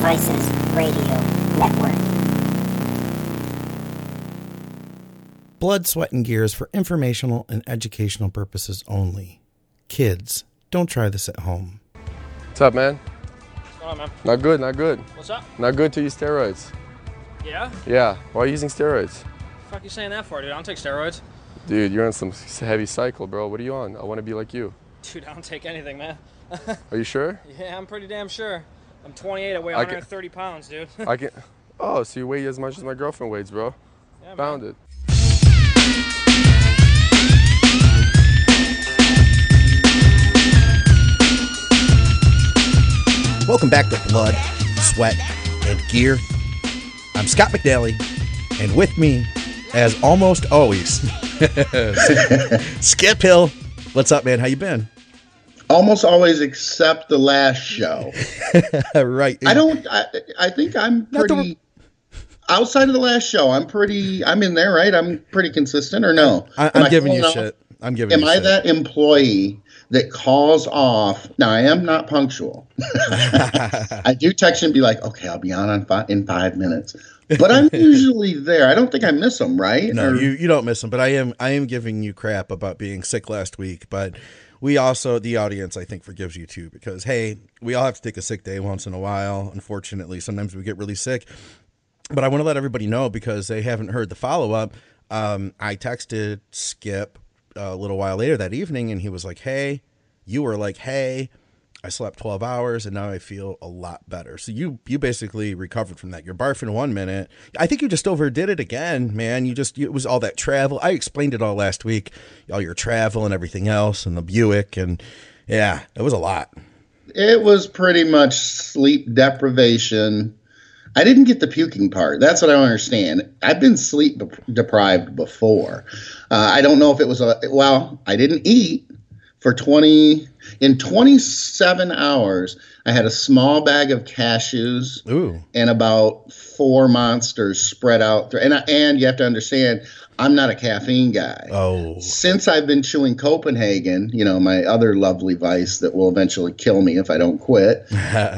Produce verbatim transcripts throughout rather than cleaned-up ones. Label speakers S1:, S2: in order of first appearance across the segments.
S1: Devices Radio Network.
S2: Blood, Sweat, and Gear is for informational and educational purposes only. Kids, don't try this at home.
S3: What's up, man?
S4: What's going on, man?
S3: Not good, not good.
S4: What's up?
S3: Not good to use steroids.
S4: Yeah?
S3: Yeah, why are you using steroids?
S4: What the fuck you saying that for, dude? I don't take steroids.
S3: Dude, you're on some heavy cycle, bro. What are you on? I want to be like you.
S4: Dude, I don't take anything, man.
S3: Are you sure?
S4: Yeah, I'm pretty damn sure. I'm twenty-eight, I weigh
S3: I
S4: one
S3: can-
S4: hundred thirty pounds, dude.
S3: I can. Oh, so you weigh as much as my girlfriend weighs, bro.
S4: Yeah, man.
S3: Found it.
S2: Welcome back to Blood, Sweat, and Gear. I'm Scott McNally, and with me, as almost always, Skip Hill. What's up, man? How you been?
S5: Almost always, except the last show.
S2: Right.
S5: I don't. I, I think I'm
S2: Not the-
S5: pretty. Outside of the last show, I'm pretty. I'm in there, right? I'm pretty consistent, or no?
S2: I,
S5: Am
S2: I'm
S5: I
S2: giving you
S5: falling off?
S2: shit. I'm giving
S5: Am
S2: you
S5: I
S2: shit.
S5: that employee that calls off? Now, I am not punctual. I do text and be like, "Okay, I'll be on in five, in five minutes," but I'm usually there. I don't think I miss them, right?
S2: No,
S5: Or-
S2: you, you don't miss them, but I am I am giving you crap about being sick last week. But we also, the audience, I think, forgives you too, because hey, we all have to take a sick day once in a while. Unfortunately, sometimes we get really sick. But I want to let everybody know, because they haven't heard the follow up. Um, I texted Skip a little while later that evening, and he was like, "Hey," you were like, "Hey, I slept twelve hours and now I feel a lot better." So you you basically recovered from that. You're barfing one minute. I think you just overdid it again, man. You just, it was all that travel. I explained it all last week, all your travel and everything else, and the Buick, and yeah, it was a lot.
S5: It was pretty much sleep deprivation. I didn't get the puking part. That's what I don't understand. I've been sleep de- deprived before. Uh, I don't know if it was a, well, I didn't eat for twenty, in twenty-seven hours. I had a small bag of cashews
S2: Ooh.
S5: and about four Monsters spread out. Through, and, I, and you have to understand, I'm not a caffeine guy.
S2: Oh.
S5: Since I've been chewing Copenhagen, you know, my other lovely vice that will eventually kill me if I don't quit,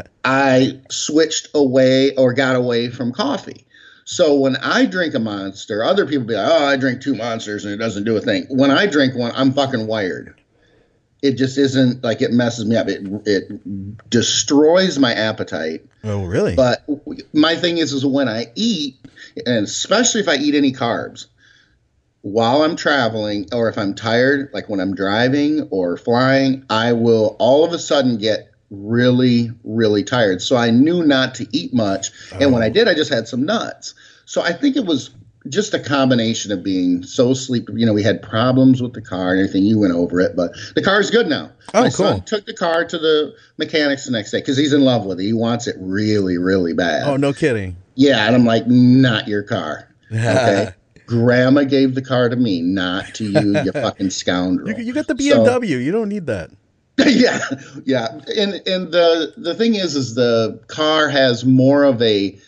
S5: I switched away or got away from coffee. So when I drink a Monster, other people be like, "Oh, I drink two Monsters and it doesn't do a thing." When I drink one, I'm fucking wired. It just isn't like, it messes me up. It it destroys my appetite.
S2: Oh, really?
S5: But my thing is, is when I eat, and especially if I eat any carbs, while I'm traveling, or if I'm tired, like when I'm driving or flying, I will all of a sudden get really, really tired. So I knew not to eat much.
S2: Oh.
S5: And when I did, I just had some nuts. So I think it was just a combination of being so sleep. You know, we had problems with the car and everything. You went over it, but the car's good now.
S2: Oh,
S5: My
S2: cool.
S5: son took the car to the mechanics the next day because he's in love with it. He wants it really, really bad.
S2: Oh, no kidding.
S5: Yeah, and I'm like, not your car. Okay. Grandma gave the car to me, not to you, you fucking scoundrel.
S2: You, you got the B M W.
S5: So,
S2: you don't need that.
S5: yeah, yeah. And and the the thing is, is the car has more of a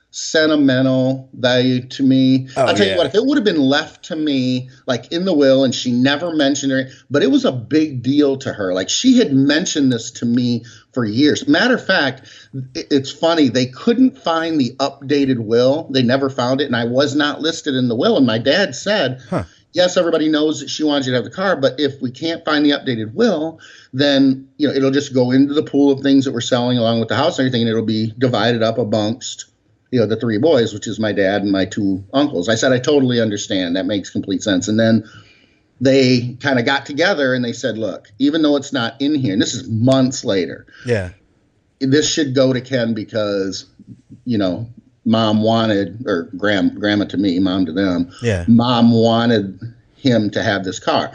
S5: sentimental value to me.
S2: Oh,
S5: I'll tell
S2: yeah.
S5: you what, if it would have been left to me, like in the will, and she never mentioned it, but it was a big deal to her. Like she had mentioned this to me for years. Matter of fact, it, it's funny. They couldn't find the updated will. They never found it. And I was not listed in the will. And my dad said,
S2: Huh.
S5: yes, everybody knows that she wants you to have the car, but if we can't find the updated will, then, you know, it'll just go into the pool of things that we're selling along with the house and everything, and it'll be divided up amongst, you know, the three boys, which is my dad and my two uncles. I said, I totally understand. That makes complete sense. And then they kind of got together and they said, look, even though it's not in here, and this is months later,
S2: Yeah.
S5: this should go to Ken because, you know, mom wanted, or grand, grandma to me, mom to them,
S2: Yeah.
S5: mom wanted him to have this car.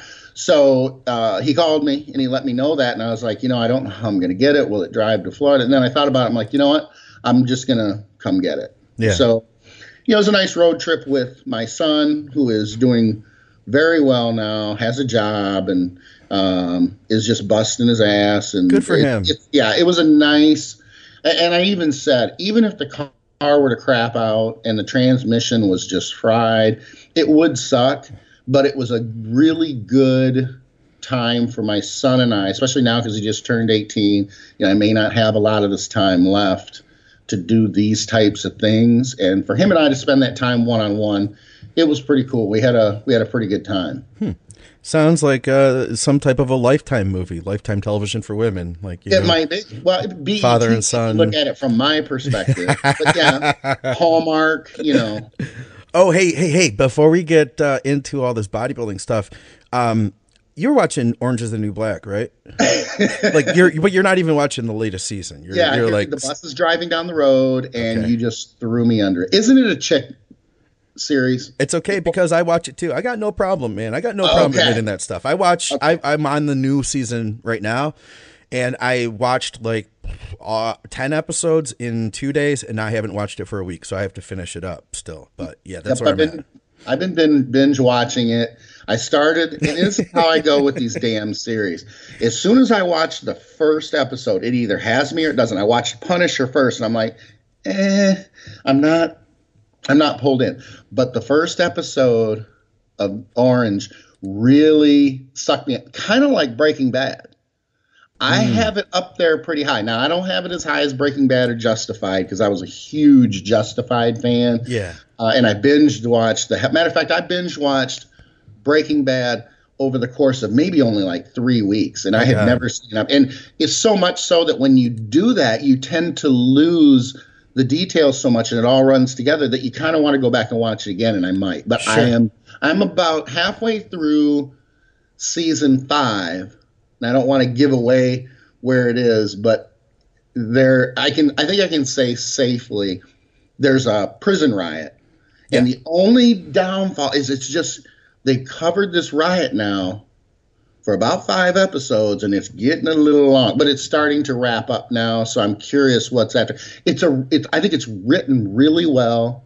S5: So uh, he called me and he let me know that. And I was like, you know, I don't know how I'm going to get it. Will it drive to Florida? And then I thought about it. I'm like, you know what? I'm just going to come get it.
S2: Yeah.
S5: So, you know, it was a nice road trip with my son, who is doing very well now, has a job, and um, is just busting his ass. And
S2: Good for
S5: it-
S2: him.
S5: It, yeah, it was a nice, and I even said, even if the car were to crap out and the transmission was just fried, it would suck, but it was a really good time for my son and I, especially now because he just turned eighteen. You know, I may not have a lot of this time left to do these types of things. And for him and I to spend that time one on one, it was pretty cool. We had a we had a pretty good time.
S2: Hmm. Sounds like uh, some type of a Lifetime movie, Lifetime television for women. Like you
S5: it
S2: know,
S5: might be. Well, B E T,
S2: father and son.
S5: Look at it from my perspective. But yeah, Hallmark. You know.
S2: Oh, hey, hey, hey! Before we get uh, into all this bodybuilding stuff, um, you're watching Orange Is the New Black, right? Like you're, but you're not even watching the latest season. You're,
S5: yeah,
S2: you're like
S5: the bus is driving down the road, and
S2: okay.
S5: you just threw me under it. Isn't it a chick series?
S2: It's okay because I watch it too. I got no problem, man. I got no problem
S5: okay.
S2: admitting that stuff. I watch.
S5: Okay.
S2: I, I'm on the new season right now, and I watched like uh, ten episodes in two days, and I haven't watched it for a week, so I have to finish it up still. But yeah, that's
S5: yep,
S2: where
S5: I've
S2: I'm
S5: been,
S2: at.
S5: I've been, been binge watching it. I started, and this is how I go with these damn series. As soon as I watch the first episode, it either has me or it doesn't. I watched Punisher first, and I'm like, eh, I'm not, I'm not pulled in. But the first episode of Orange really sucked me in, kind of like Breaking Bad. I mm. have it up there pretty high. Now, I don't have it as high as Breaking Bad or Justified because I was a huge Justified fan.
S2: Yeah.
S5: Uh, and I binged watched the matter of fact, I binge watched Breaking Bad over the course of maybe only like three weeks, and I had
S2: God.
S5: never seen it. And it's so much so that when you do that, you tend to lose the details so much, and it all runs together that you kind of want to go back and watch it again. And I might, but
S2: sure.
S5: I am I'm about halfway through season five, and I don't want to give away where it is, but there I can I think I can say safely there's a prison riot. And yeah. the only downfall is it's just they've covered this riot now for about five episodes, and it's getting a little long, but it's starting to wrap up now. So I'm curious what's after. It's a, it's, I think it's written really well.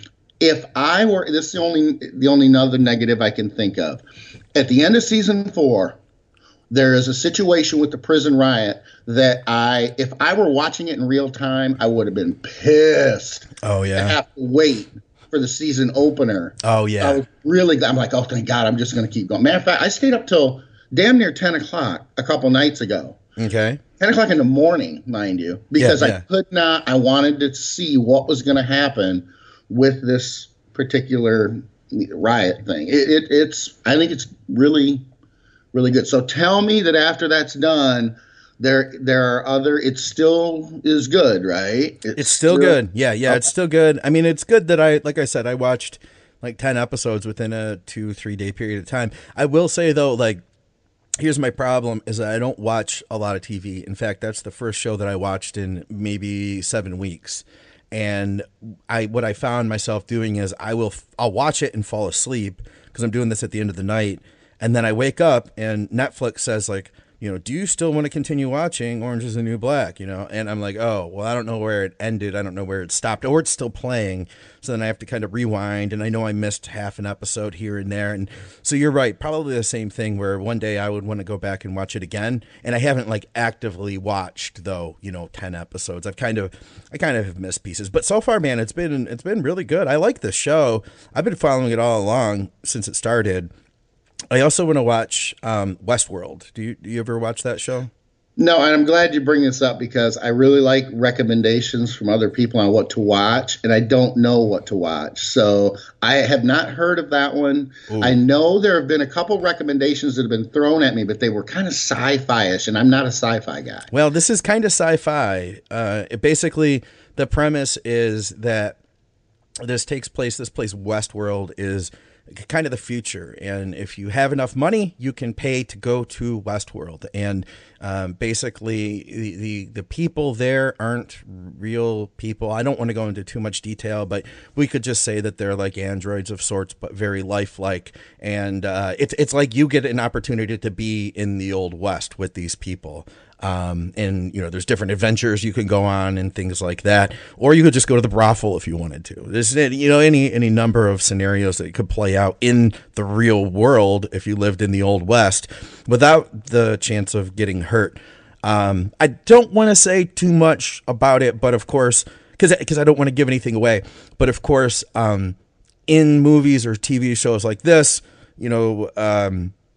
S5: If I were, this is the only, the only other negative I can think of. At the end of season four, there is a situation with the prison riot that I, if I were watching it in real time, I would have been pissed.
S2: Oh yeah.
S5: To have to wait for the season opener.
S2: Oh yeah.
S5: I was really, I'm like, oh thank God, I'm just going to keep going. Matter of fact, I stayed up till damn near ten o'clock a couple nights ago.
S2: Okay.
S5: ten o'clock in the morning, mind you, because
S2: yeah,
S5: I
S2: yeah.
S5: could not, I wanted to see what was going to happen with this particular riot thing. It, it, it's, I think it's really, really good. So tell me that after that's done, There, there are other. It still is good, right?
S2: It's, it's still, still good. Yeah, yeah, okay. It's still good. I mean, it's good that I, like I said, I watched like ten episodes within a two, three day period of time. I will say though, like, here's my problem: is that I don't watch a lot of T V. In fact, that's the first show that I watched in maybe seven weeks. And I, what I found myself doing is I will, I'll watch it and fall asleep because I'm doing this at the end of the night, and then I wake up and Netflix says like, you know, do you still want to continue watching Orange Is the New Black? You know, and I'm like, oh, well, I don't know where it ended. I don't know where it stopped, or it's still playing. So then I have to kind of rewind, and I know I missed half an episode here and there. And so you're right, probably the same thing where one day I would want to go back and watch it again. And I haven't like actively watched though, you know, ten episodes. I've kind of, I kind of have missed pieces, but so far, man, it's been, it's been really good. I like this show. I've been following it all along since it started. I also want to watch um, Westworld. Do you do you ever watch that show?
S5: No, and I'm glad you bring this up because I really like recommendations from other people on what to watch, and I don't know what to watch. So I have not heard of that one. Ooh. I know there have been a couple recommendations that have been thrown at me, but they were kind of sci-fi-ish, and I'm not a sci-fi guy.
S2: Well, this is kind of sci-fi. Uh, it basically, the premise is that this takes place, this place Westworld is kind of the future, and if you have enough money, you can pay to go to Westworld. And um, basically, the, the the people there aren't real people. I don't want to go into too much detail, but we could just say that they're like androids of sorts, but very lifelike. And uh, it's it's like you get an opportunity to be in the Old West with these people. Um, and, you know, there's different adventures you can go on and things like that. Or you could just go to the brothel if you wanted to. There's, you know, any any number of scenarios that could play out in the real world if you lived in the Old West without the chance of getting hurt. Um, I don't want to say too much about it, but of course, because because I don't want to give anything away. But of course, um, in movies or T V shows like this, you know, um,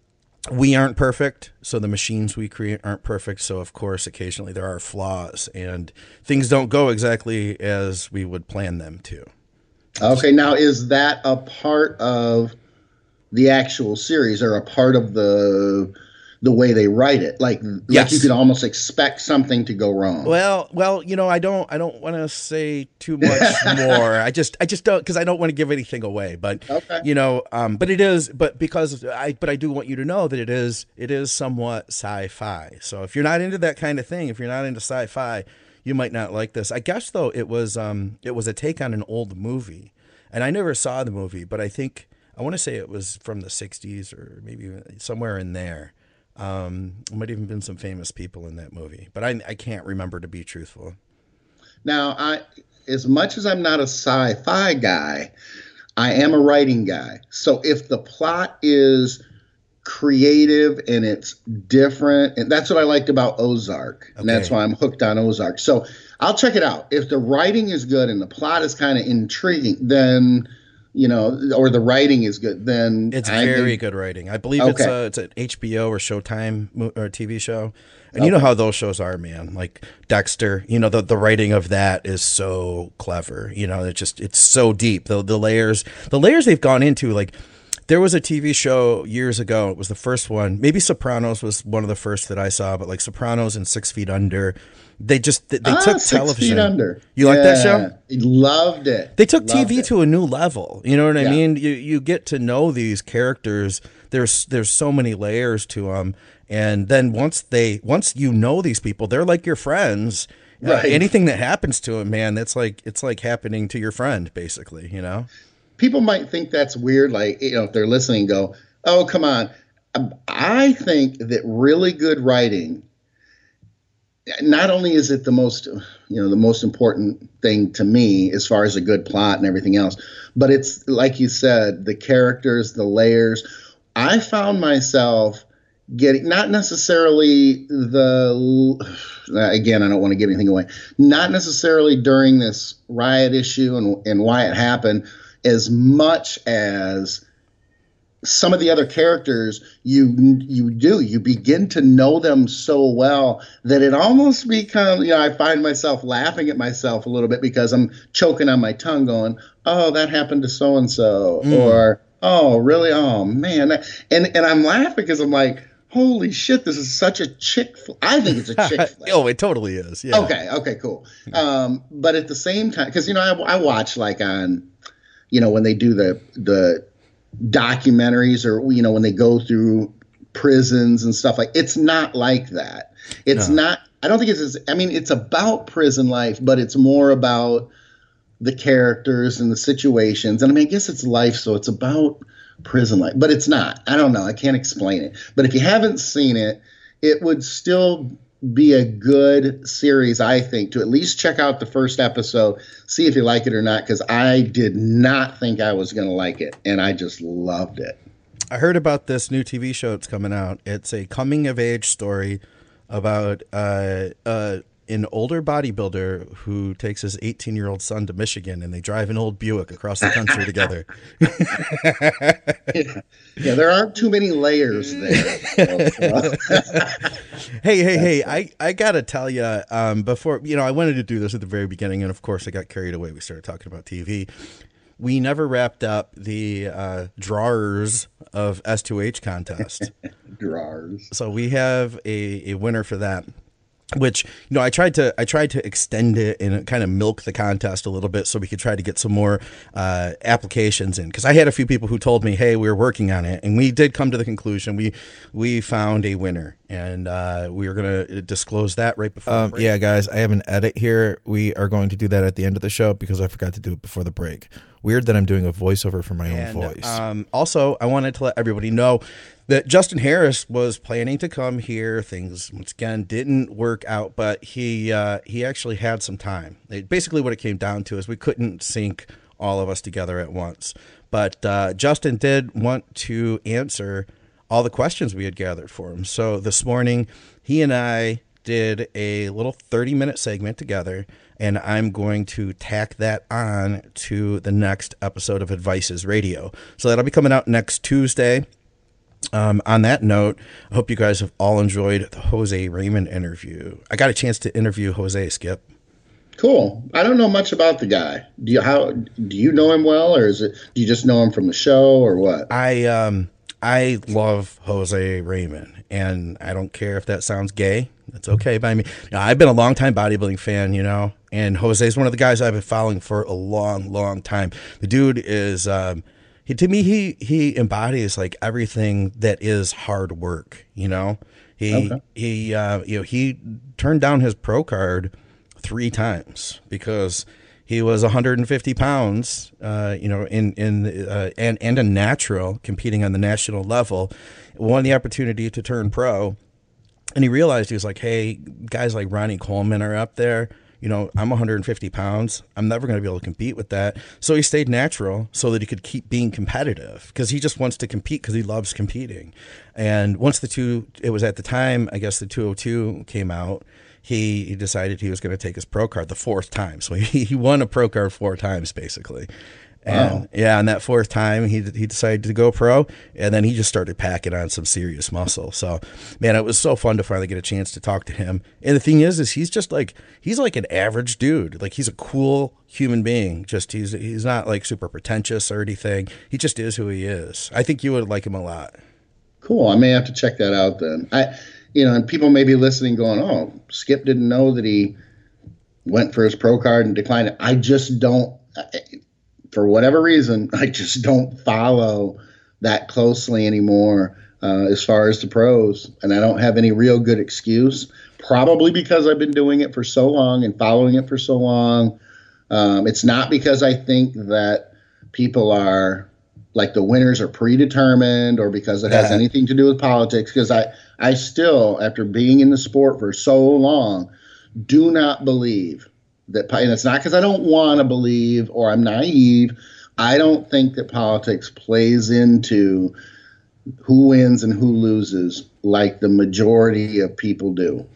S2: we aren't perfect, so the machines we create aren't perfect. So, of course, occasionally there are flaws, and things don't go exactly as we would plan them to.
S5: Okay, now is that a part of the actual series, or a part of the the way they write it? Like,
S2: Yes.
S5: like you could almost expect something to go wrong.
S2: Well, well, you know, I don't, I don't want to say too much more. I just, I just don't, because I don't want to give anything away. But
S5: Okay.
S2: you know, um, but it is, but because I, but I do want you to know that it is, it is somewhat sci-fi. So if you're not into that kind of thing, if you're not into sci-fi, you might not like this. I guess though it was, um, it was a take on an old movie, and I never saw the movie, but I think I want to say it was from the sixties or maybe somewhere in there. Um, there might even been some famous people in that movie, but I, I can't remember, to be truthful.
S5: Now, I, as much as I'm not a sci-fi guy, I am a writing guy. So if the plot is creative and it's different, and that's what I liked about Ozark, and that's
S2: Okay.
S5: why I'm hooked on Ozark. So I'll check it out. If the writing is good and the plot is kind of intriguing, then, you know, or the writing is good, then
S2: It's
S5: I
S2: very
S5: think-
S2: good writing. I believe it's
S5: Okay.
S2: a, it's an H B O or Showtime mo- or T V show. And you know how those shows are, man. Like Dexter, you know, the, the writing of that is so clever. You know, it's just, it's so deep. The the layers, the layers they've gone into, like there was a T V show years ago. It was the first one. Maybe Sopranos was one of the first that I saw, but like Sopranos and Six Feet Under, they just, they, they
S5: Ah,
S2: took
S5: Six
S2: television.
S5: Feet Under.
S2: You like that show?
S5: Yeah. Loved it.
S2: They took
S5: Loved
S2: T V
S5: it.
S2: to a new level. You know what I
S5: Yeah.
S2: mean? You you get to know these characters. There's there's so many layers to them, and then once they once you know these people, they're like your friends. Uh,
S5: Right.
S2: anything that happens to them, man, that's like it's like happening to your friend, basically. You know?
S5: People might think that's weird, like, you know, if they're listening, go, oh, come on. Um, I think that really good writing, not only is it the most, you know, the most important thing to me as far as a good plot and everything else, but it's, like you said, the characters, the layers. I found myself getting, not necessarily the, again, I don't want to give anything away, not necessarily during this riot issue and, and why it happened, as much as some of the other characters you you do. You begin to know them so well that it almost becomes, you know, I find myself laughing at myself a little bit because I'm choking on my tongue going, oh, that happened to so-and-so, or, oh, really? Oh, man. And, and I'm laughing because I'm like, holy shit, this is such a chick fl- I think it's a chick flick.
S2: Oh, it totally is. Yeah.
S5: Okay, okay, cool. Um, but at the same time, because, you know, I, I watch like on, you know, when they do the the documentaries, or, you know, when they go through prisons and stuff, like, it's not like that. It's
S2: No.
S5: not, I don't think it's, as, I mean, it's about prison life, but it's more about the characters and the situations. And I mean, I guess it's life, so it's about prison life, but it's not. I don't know. I can't explain it. But if you haven't seen it, it would still be a good series, I think, to at least check out the first episode, see if you like it or not, because I did not think I was going to like it, and I just loved it.
S2: I heard about this new T V show that's coming out. It's a coming of age story about uh, uh, an older bodybuilder who takes his eighteen year old son to Michigan, and they drive an old Buick across the country together.
S5: Yeah. Yeah, there aren't too many layers there.
S2: Hey, hey, hey! I, I gotta tell you, um, before you know, I wanted to do this at the very beginning, and of course, I got carried away. We started talking about T V. We never wrapped up the uh, drawers of S two H contest,
S5: Drawers.
S2: so we have a, a winner for that. Which, you know, I tried to I tried to extend it and kind of milk the contest a little bit so we could try to get some more uh, applications in, because I had a few people who told me, hey, we were working on it, and we did come to the conclusion we we found a winner, and uh, we were going to disclose that right before.
S6: Um,
S2: the break.
S6: yeah, guys, I have an edit here. We are going to do that at the end of the show because I forgot to do it before the break. Weird that I'm doing a voiceover for my
S2: And,
S6: own voice.
S2: Um, also, I wanted to let everybody know that Justin Harris was planning to come here. Things, once again, didn't work out, but he uh, he actually had some time. It, basically, what it came down to is we couldn't sync all of us together at once. But uh, Justin did want to answer all the questions we had gathered for him. So this morning, he and I did a little thirty minute segment together, and I'm going to tack that on to the next episode of Advices Radio. So that'll be coming out next Tuesday. Um, on that note, I hope you guys have all enjoyed the Jose Raymond interview. I got a chance to interview Jose, Skip.
S5: Cool. I don't know much about the guy. Do you how do you know him well, or is it do you just know him from the show, or what?
S2: I um I love Jose Raymond, and I don't care if that sounds gay. That's okay by me. Now, I've been a long time bodybuilding fan, you know, and Jose's one of the guys I've been following for a long, long time. The dude is, um, he, to me, he he embodies like everything that is hard work. You know, he
S5: Okay.
S2: he uh, you know he turned down his pro card three times because he was one hundred fifty pounds, uh, you know, in in uh, and and a natural competing on the national level, won the opportunity to turn pro, and he realized he was like, hey, guys like Ronnie Coleman are up there. You know, I'm one hundred fifty pounds. I'm never going to be able to compete with that. So he stayed natural so that he could keep being competitive because he just wants to compete because he loves competing. And once the two, it was at the time, I guess the two oh two came out, he, he decided he was going to take his pro card the fourth time. So he, he won a pro card four times basically. And
S5: Wow.
S2: yeah, on that fourth time, he he decided to go pro, and then he just started packing on some serious muscle. So, man, it was so fun to finally get a chance to talk to him. And the thing is, is he's just like he's like an average dude. Like he's a cool human being. Just he's he's not like super pretentious or anything. He just is who he is. I think you would like him a lot.
S5: Cool. I may have to check that out then. I, you know, and people may be listening, going, "Oh, Skip didn't know that he went for his pro card and declined it." I just don't. I, For whatever reason, I just don't follow that closely anymore uh, as far as the pros. And I don't have any real good excuse, probably because I've been doing it for so long and following it for so long. Um, it's not because I think that people are like the winners are predetermined or because it has
S2: Yeah.
S5: anything to do with politics. Because I, I still, after being in the sport for so long, do not believe that, and it's not because I don't want to believe or I'm naive. I don't think that politics plays into who wins and who loses like the majority of people do.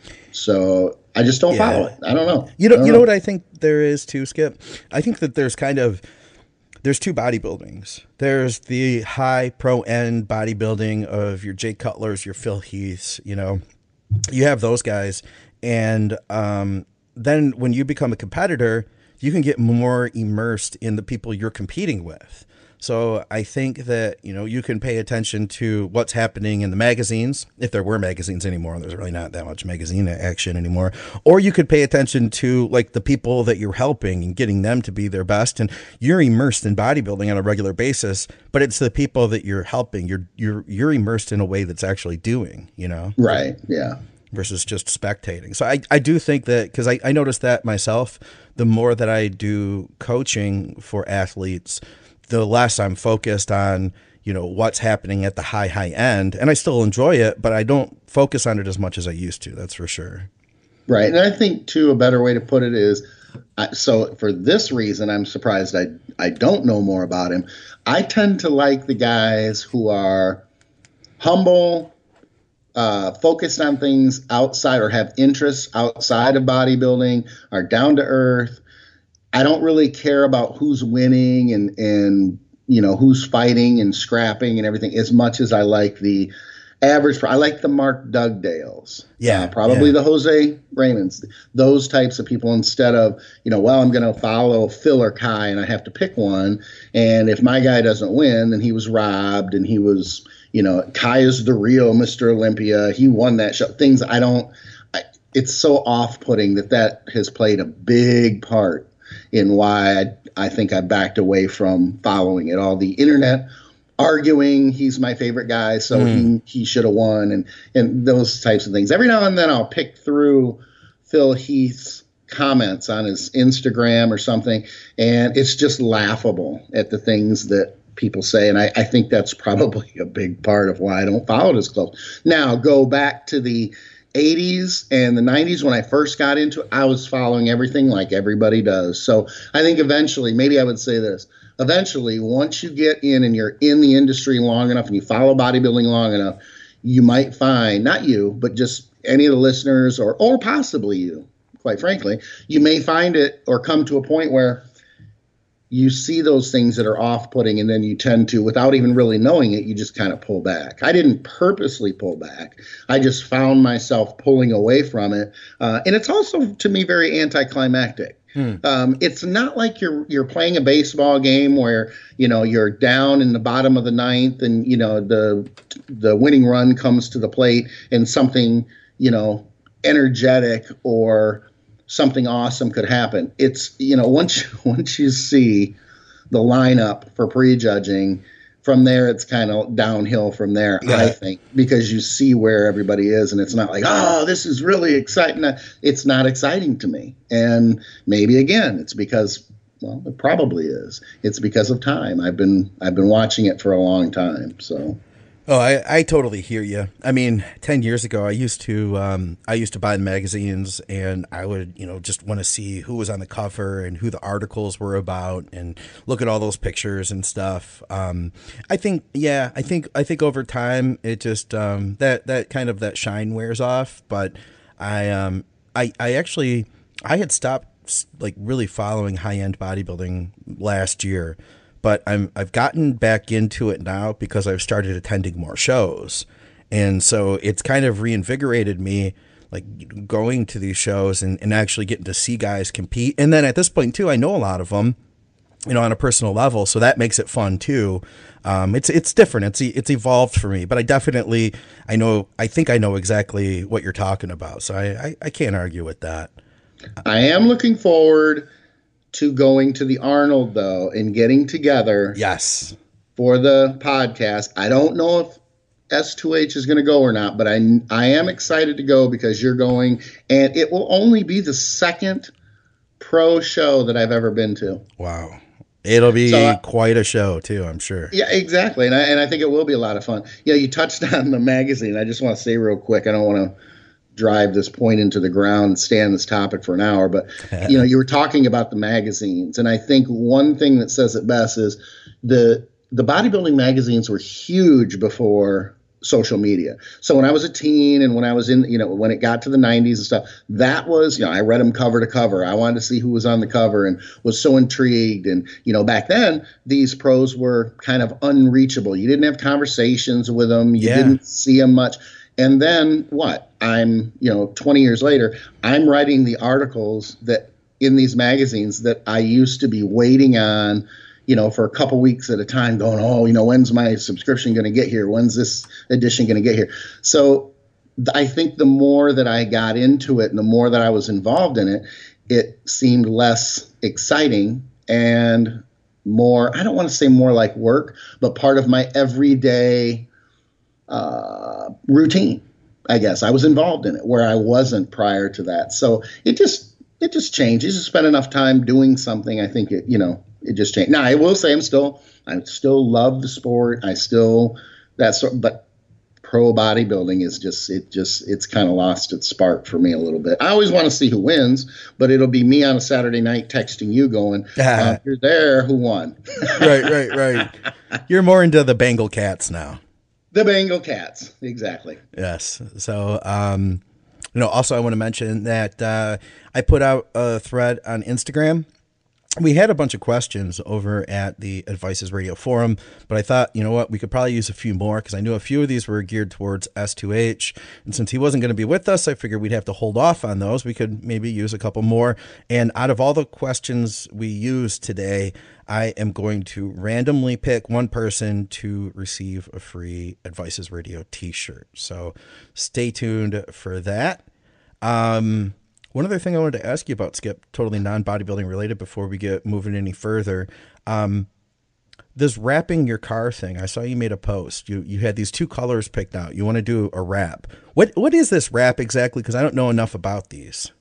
S5: So I just don't
S2: Yeah.
S5: follow it. I don't know.
S2: You
S5: I
S2: know,
S5: don't
S2: you know what I think there is too, Skip? I think that there's kind of there's two bodybuildings. There's the high pro end bodybuilding of your Jay Cutlers, your Phil Heaths, you know. You have those guys, and um then when you become a competitor, you can get more immersed in the people you're competing with. So I think that, you know, you can pay attention to what's happening in the magazines, if there were magazines anymore. There's really not that much magazine action anymore. Or you could pay attention to like the people that you're helping and getting them to be their best. And you're immersed in bodybuilding on a regular basis, but it's the people that you're helping. You're you're you're immersed in a way that's actually doing, you know?
S5: Right. Yeah.
S2: Versus just spectating. So I, I do think that, because I, I noticed that myself, the more that I do coaching for athletes, the less I'm focused on, you know, what's happening at the high, high end. And I still enjoy it, but I don't focus on it as much as I used to. That's for sure.
S5: Right. And I think, too, a better way to put it is, I, so for this reason, I'm surprised I, I don't know more about him. I tend to like the guys who are humble, Uh, focused on things outside or have interests outside of bodybuilding, are down to earth. I don't really care about who's winning and, and, you know, who's fighting and scrapping and everything as much as I like the average. I like the Mark Dugdales.
S2: Yeah,
S5: Uh, probably
S2: yeah.
S5: the Jose Raymonds, those types of people, instead of, you know, well, I'm going to follow Phil or Kai and I have to pick one. And if my guy doesn't win, then he was robbed and he was, you know, Kai is the real Mister Olympia. He won that show. Things I don't, I, it's so off-putting that that has played a big part in why I, I think I backed away from following it. All the internet arguing, he's my favorite guy, so he, he should have won, and, and those types of things. Every now and then I'll pick through Phil Heath's comments on his Instagram or something, and it's just laughable at the things that people say, and I, I think that's probably a big part of why I don't follow it as close. Now, go back to the eighties and the nineties when I first got into it, I was following everything like everybody does. So I think eventually, maybe I would say this, eventually, once you get in and you're in the industry long enough and you follow bodybuilding long enough, you might find, not you, but just any of the listeners or, or possibly you, quite frankly, you may find it or come to a point where you see those things that are off-putting, and then you tend to, without even really knowing it, you just kind of pull back. I didn't purposely pull back. I just found myself pulling away from it. Uh, and it's also, to me, very anticlimactic. Hmm. Um, it's not like you're you're playing a baseball game where, you know, you're down in the bottom of the ninth and, you know, the the winning run comes to the plate and something, you know, energetic or something awesome could happen. It's, you know, once once you see the lineup for prejudging, from there it's kind of downhill from there, yeah. I think, because you see where everybody is, and it's not like, oh, this is really exciting. It's not exciting to me. And maybe again, it's because, well, it probably is. It's because of time. I've been I've been watching it for a long time, so.
S2: Oh, I, I totally hear you. I mean, ten years ago, I used to um, I used to buy the magazines, and I would, you know, just want to see who was on the cover and who the articles were about, and look at all those pictures and stuff. Um, I think, yeah, I think I think over time, it just um, that that kind of that shine wears off. But I um I I actually I had stopped like really following high end bodybuilding last year. But I'm I've gotten back into it now because I've started attending more shows. And so it's kind of reinvigorated me, like going to these shows and, and actually getting to see guys compete. And then at this point too, I know a lot of them, you know, on a personal level. So that makes it fun too. Um, it's it's different. It's it's evolved for me, but I definitely I know I think I know exactly what you're talking about. So I, I, I can't argue with that.
S5: I am looking forward to going to the Arnold, though, and getting together.
S2: Yes.
S5: For the podcast. I don't know if S two H is going to go or not, but I, I am excited to go because you're going, and it will only be the second pro show that I've ever been to.
S2: Wow. It'll be
S5: so, uh,
S2: quite a show, too, I'm sure.
S5: Yeah, exactly, and I, and I think it will be a lot of fun. Yeah, you touched on the magazine. I just want to say real quick, I don't want to drive this point into the ground and stay on this topic for an hour, but you know, you were talking about the magazines, and I think one thing that says it best is the the bodybuilding magazines were huge before social media. So when I was a teen and when I was in, you know, when it got to the nineties and stuff, that was, you know, I read them cover to cover. I wanted to see who was on the cover and was so intrigued. And, you know, back then these pros were kind of unreachable. You didn't have conversations with them. You
S2: yeah.
S5: didn't see them much. And then what? I'm, you know, twenty years later, I'm writing the articles that in these magazines that I used to be waiting on, you know, for a couple weeks at a time going, oh, you know, when's my subscription going to get here? When's this edition going to get here? So I think the more that I got into it and the more that I was involved in it, it seemed less exciting and more, I don't want to say more like work, but part of my everyday uh, routine, I guess. I was involved in it where I wasn't prior to that. So it just, it just changes. You spend enough time doing something, I think it, you know, it just changed. Now I will say I'm still, I still love the sport. I still, that's, but pro bodybuilding is just, it just, it's kind of lost its spark for me a little bit. I always want to see who wins, but it'll be me on a Saturday night texting you going, uh, you're there, who won?
S2: Right, right, right. You're more into the Bengal Cats now.
S5: The Bengal Cats, exactly.
S2: Yes. So, um, you know, also I want to mention that uh, I put out a thread on Instagram. We had a bunch of questions over at the Advices Radio forum, but I thought, you know what, we could probably use a few more because I knew a few of these were geared towards S two H. And since he wasn't going to be with us, I figured we'd have to hold off on those. We could maybe use a couple more. And out of all the questions we used today, I am going to randomly pick one person to receive a free Advices Radio t-shirt. So stay tuned for that. Um, One other thing I wanted to ask you about, Skip, totally non-bodybuilding related before we get moving any further. Um, this wrapping your car thing, I saw you made a post. You you had these two colors picked out. You want to do a wrap. What What is this wrap exactly? Because I don't know enough about these.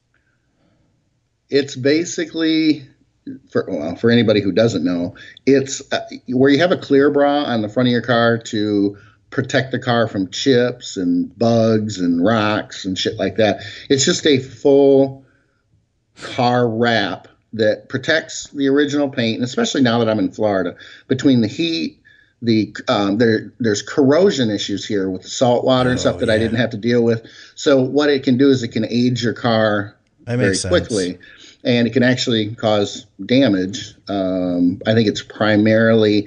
S5: It's basically, for well, for anybody who doesn't know, it's uh, where you have a clear bra on the front of your car to protect the car from chips and bugs and rocks and shit like that. It's just a full car wrap that protects the original paint, and especially now that I'm in Florida, between the heat, the um, there there's corrosion issues here with the salt water and
S2: oh,
S5: stuff that
S2: yeah.
S5: I didn't have to deal with. So what it can do is it can age your car
S2: that
S5: very
S2: makes sense.
S5: quickly. and it can actually cause damage. Um, I think it's primarily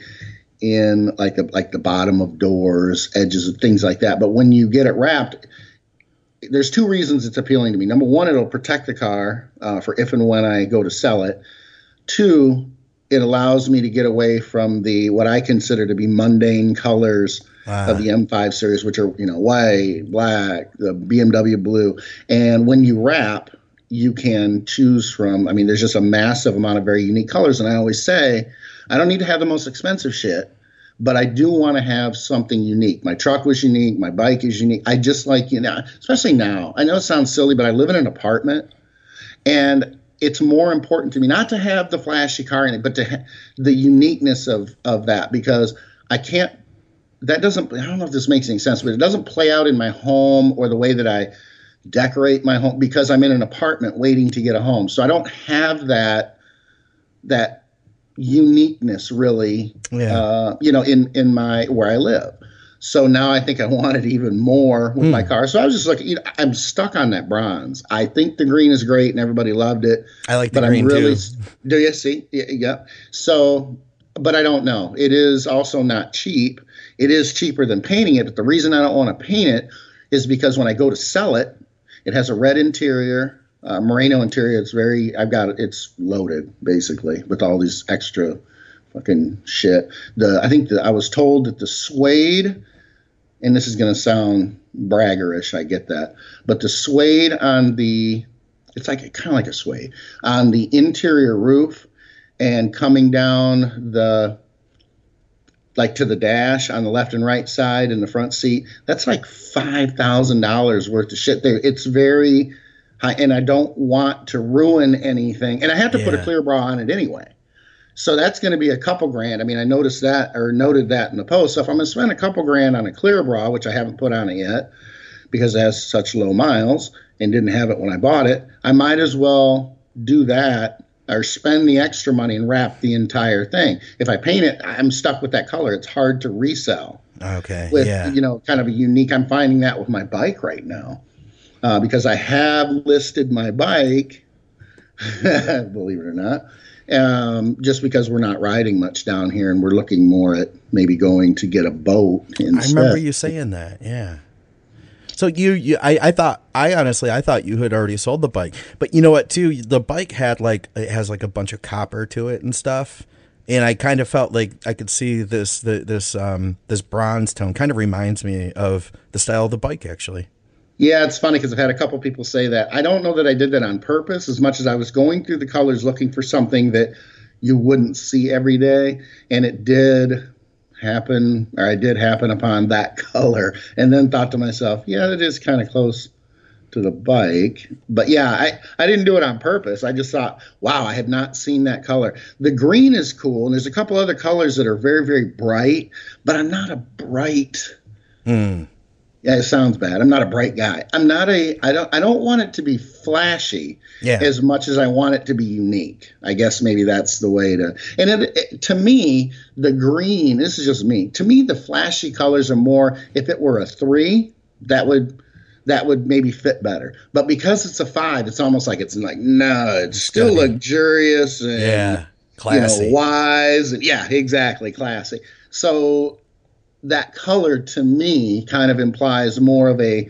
S5: in like the like the bottom of doors, edges, things like that. But when you get it wrapped, there's two reasons it's appealing to me. Number one, it'll protect the car uh, for if and when I go to sell it. Two, it allows me to get away from the what I consider to be mundane colors uh-huh. of the M five series, which are, you know, white, black, the B M W blue. And when you wrap, you can choose from, I mean, there's just a massive amount of very unique colors. And I always say, I don't need to have the most expensive shit, but I do want to have something unique. My truck was unique. My bike is unique. I just like, you know, especially now. I know it sounds silly, but I live in an apartment, and it's more important to me not to have the flashy car in it, but to ha- the uniqueness of of that, because I can't, that doesn't, I don't know if this makes any sense, but it doesn't play out in my home or the way that I decorate my home, because I'm in an apartment waiting to get a home. So I don't have that, that uniqueness really, yeah. uh, you know, in, in my, where I live. So now I think I want it even more with mm. my car. So I was just looking, you know, I'm stuck on that bronze. I think the green is great and everybody loved it.
S2: I like the
S5: but
S2: green
S5: I'm really,
S2: too.
S5: Do you see? Yeah, yeah. So, but I don't know. It is also not cheap. It is cheaper than painting it. But the reason I don't want to paint it is because when I go to sell it, it has a red interior, uh, merino interior. It's very, I've got it. It's loaded basically with all these extra fucking shit. The, I think that I was told that the suede, and this is going to sound braggerish, I get that, but the suede on the, it's like kind of like a suede, on the interior roof and coming down the, like to the dash on the left and right side and the front seat, that's like five thousand dollars worth of shit there. It's very high, and I don't want to ruin anything. And I have to yeah. put a clear bra on it anyway. So that's going to be a couple grand. I mean, I noticed that or noted that in the post. So if I'm going to spend a couple grand on a clear bra, which I haven't put on it yet because it has such low miles and didn't have it when I bought it, I might as well do that or spend the extra money and wrap the entire thing. If I paint it, I'm stuck with that color. It's hard to resell.
S2: Okay.
S5: With,
S2: yeah.
S5: you know, kind of a unique, I'm finding that with my bike right now uh, because I have listed my bike, believe it or not, Um, just because we're not riding much down here and we're looking more at maybe going to get a boat instead.
S2: I remember you saying that. Yeah. So you, you I, I thought, I honestly, I thought you had already sold the bike, but you know what too? The bike had like, it has like a bunch of copper to it and stuff. And I kind of felt like I could see this, the, this, um, this bronze tone kind of reminds me of the style of the bike actually.
S5: Yeah, it's funny because I've had a couple people say that. I don't know that I did that on purpose as much as I was going through the colors looking for something that you wouldn't see every day. And it did happen, or I did happen upon that color and then thought to myself, yeah, that is kind of close to the bike. But yeah, I, I didn't do it on purpose. I just thought, wow, I have not seen that color. The green is cool. And there's a couple other colors that are very, very bright, but I'm not a bright...
S2: Hmm.
S5: Yeah, it sounds bad. I'm not a bright guy. I'm not a, I don't, I don't want it to be flashy
S2: yeah.
S5: as much as I want it to be unique. I guess maybe that's the way to, and it, it, to me, the green, this is just me, to me, the flashy colors are more, if it were a three, that would, that would maybe fit better. But because it's a five, it's almost like it's like, no, it's still
S2: Stunning.
S5: luxurious and,
S2: yeah, classy.
S5: You know, wise. And, yeah, exactly. Classy. So, that color to me kind of implies more of a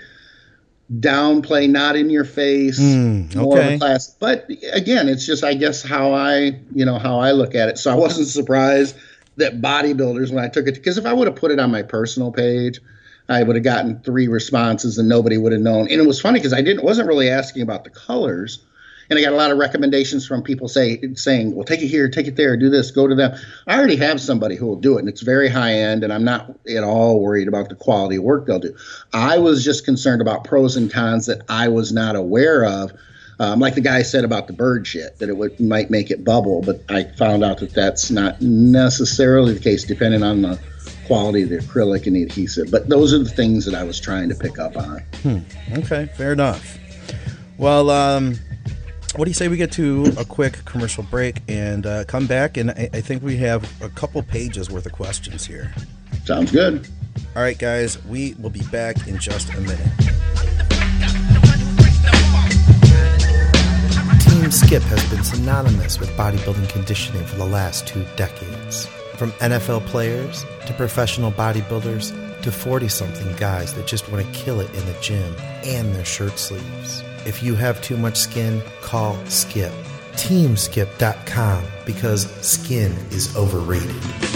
S5: downplay, not in your face,
S2: mm,
S5: more
S2: okay.
S5: of a class. But again, it's just, I guess, how I, you know, how I look at it. So I wasn't surprised that bodybuilders, when I took it, because if I would have put it on my personal page, I would have gotten three responses and nobody would have known. And it was funny because I didn't, wasn't really asking about the colors. And I got a lot of recommendations from people say, saying, well, take it here, take it there, do this, go to them. I already have somebody who will do it, and it's very high end, and I'm not at all worried about the quality of work they'll do. I was just concerned about pros and cons that I was not aware of, um, like the guy said about the bird shit, that it would might make it bubble, but I found out that that's not necessarily the case, depending on the quality of the acrylic and the adhesive. But those are the things that I was trying to pick up on.
S2: Hmm. Okay, fair enough. Well, um... what do you say we get to a quick commercial break and uh, come back? And I, I think we have a couple pages worth of questions here.
S5: Sounds good.
S2: All right, guys, we will be back in just a minute.
S6: Team Skip has been synonymous with bodybuilding conditioning for the last two decades. From N F L players to professional bodybuilders to forty-something guys that just want to kill it in the gym and their shirt sleeves. If you have too much skin, call Skip. team skip dot com, because skin is overrated.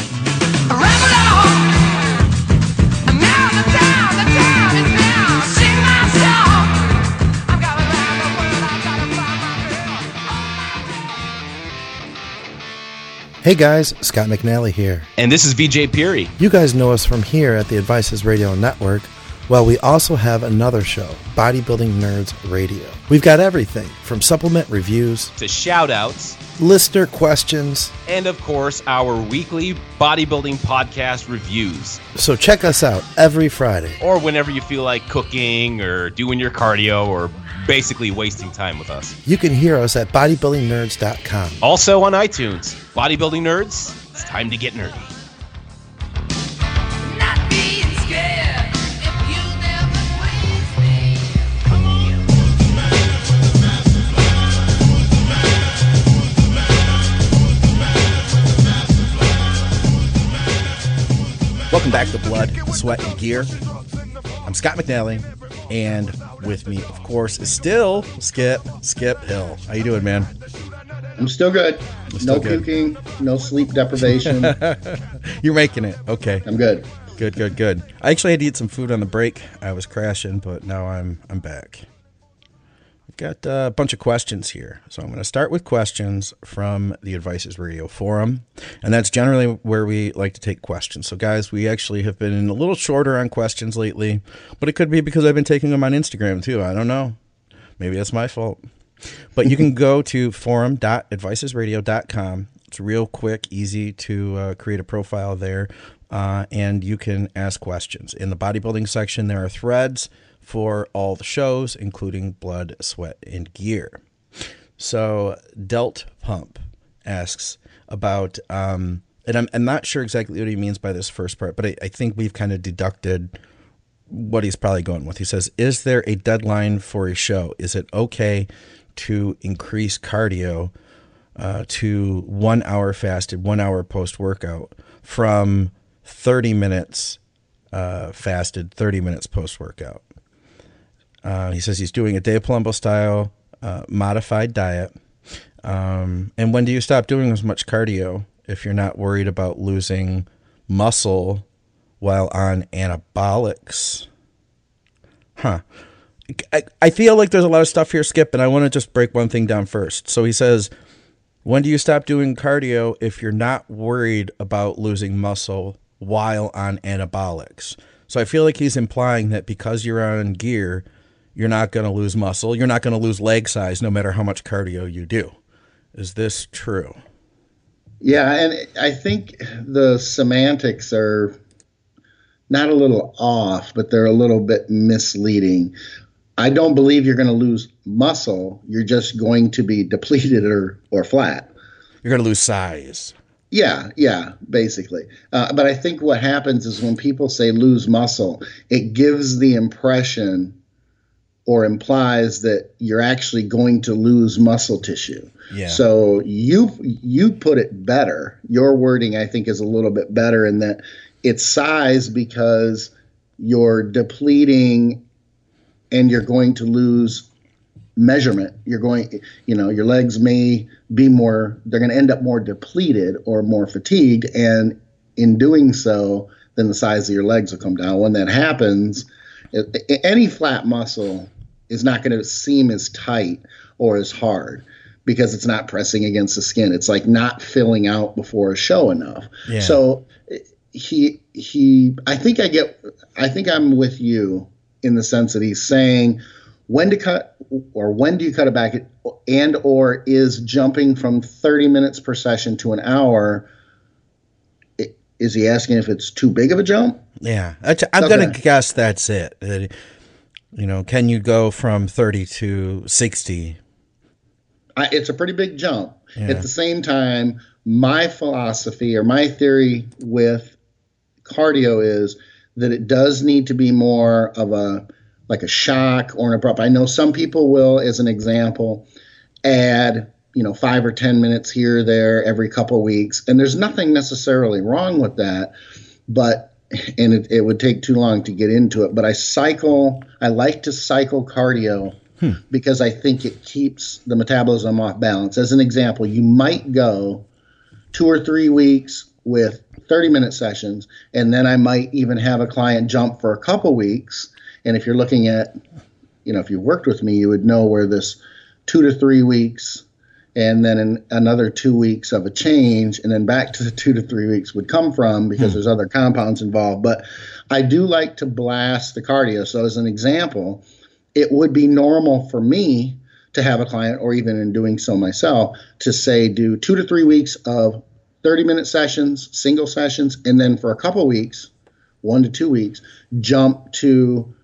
S6: Hey guys, Scott McNally here.
S7: And this is V J Peary.
S6: You guys know us from here at the Advices Radio Network. Well, we also have another show, Bodybuilding Nerds Radio. We've got everything from supplement reviews
S7: To shout-outs.
S6: listener questions.
S7: And, of course, our weekly bodybuilding podcast reviews.
S6: So check us out every Friday.
S7: Or whenever you feel like cooking or doing your cardio or basically wasting time with us.
S6: You can hear us at bodybuilding nerds dot com.
S7: Also on iTunes. Bodybuilding Nerds, it's time to get nerdy.
S8: Not being scared if you never please me. Come on.
S2: Welcome back to Blood, Sweat, and Gear. I'm Scott McNally, and with me, of course, is still Skip, Skip Hill. How you doing, man?
S5: I'm still good.
S2: Still
S5: no
S2: good.
S5: puking, no sleep deprivation.
S2: You're making it. Okay.
S5: I'm good.
S2: Good, good, good. I actually had to eat some food on the break. I was crashing, but now I'm I'm back. We've got uh, a bunch of questions here. So I'm going to start with questions from the Advices Radio forum, and that's generally where we like to take questions. So guys, we actually have been a little shorter on questions lately, but it could be because I've been taking them on Instagram too. I don't know. Maybe that's my fault. But you can go to forum dot advices radio dot com. It's real quick, easy to uh, create a profile there, uh, and you can ask questions. In the bodybuilding section, there are threads for all the shows, including Blood, Sweat, and Gear. So Delt Pump asks about, um, and I'm, I'm not sure exactly what he means by this first part, but I, I think we've kind of deducted what he's probably going with. He says, is there a deadline for a show? Is it okay to increase cardio uh, to one hour fasted, one hour post-workout from thirty minutes uh, fasted, thirty minutes post-workout? Uh, he says he's doing a Dave Palumbo style uh, modified diet. Um, and when do you stop doing as much cardio if you're not worried about losing muscle while on anabolics? Huh. I, I feel like there's a lot of stuff here, Skip, and I want to just break one thing down first. So he says, when do you stop doing cardio if you're not worried about losing muscle while on anabolics? So I feel like he's implying that because you're on gear, you're not going to lose muscle. You're not going to lose leg size no matter how much cardio you do. Is this true?
S5: Yeah, and I think the semantics are not a little off, but they're a little bit misleading. I don't believe you're going to lose muscle. You're just going to be depleted or, or flat.
S2: You're going to lose size.
S5: Yeah, yeah, basically. Uh, but I think what happens is when people say lose muscle, it gives the impression or implies that you're actually going to lose muscle tissue.
S2: Yeah.
S5: So you you put it better. Your wording, I think, is a little bit better in that it's size because you're depleting and you're going to lose measurement. You're going, you know, your legs may be more, they're going to end up more depleted or more fatigued. And in doing so, then the size of your legs will come down. When that happens, it, any flat muscle is not going to seem as tight or as hard because it's not pressing against the skin. It's like not filling out before a show enough.
S2: Yeah. So
S5: he, he, I think I get, I think I'm with you in the sense that he's saying when to cut or when do you cut it back and or is jumping from thirty minutes per session to an hour. Is he asking if it's too big of a jump?
S2: Yeah. I'm okay. going to guess that's it. That, you know, can you go from thirty to sixty?
S5: I, it's a pretty big jump.
S2: Yeah.
S5: At the same time, my philosophy or my theory with cardio is that it does need to be more of a like a shock or an abrupt. I know some people will, as an example, add, you know, five or ten minutes here or there every couple of weeks. And there's nothing necessarily wrong with that, but and it, it would take too long to get into it. But I cycle, I like to cycle cardio hmm. because I think it keeps the metabolism off balance. As an example, you might go two or three weeks with thirty minute sessions, and then I might even have a client jump for a couple weeks. And if you're looking at, you know, if you worked with me, you would know where this two to three weeks and then in another two weeks of a change, and then back to the two to three weeks would come from, because hmm. there's other compounds involved. But I do like to blast the cardio. So as an example, it would be normal for me to have a client, or even in doing so myself, to say do two to three weeks of thirty minute sessions, single sessions, and then for a couple weeks, one to two weeks, jump to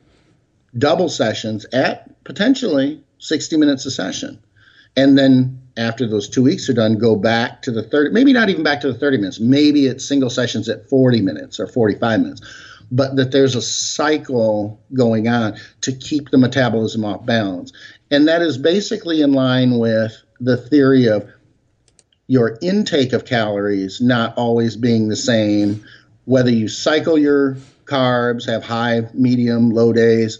S5: double sessions at potentially sixty minutes a session. And then after those two weeks are done, go back to the thirty, maybe not even back to the thirty minutes. Maybe it's single sessions at forty minutes or forty-five minutes. But that there's a cycle going on to keep the metabolism off balance. And that is basically in line with the theory of your intake of calories not always being the same, whether you cycle your carbs, have high, medium, low days,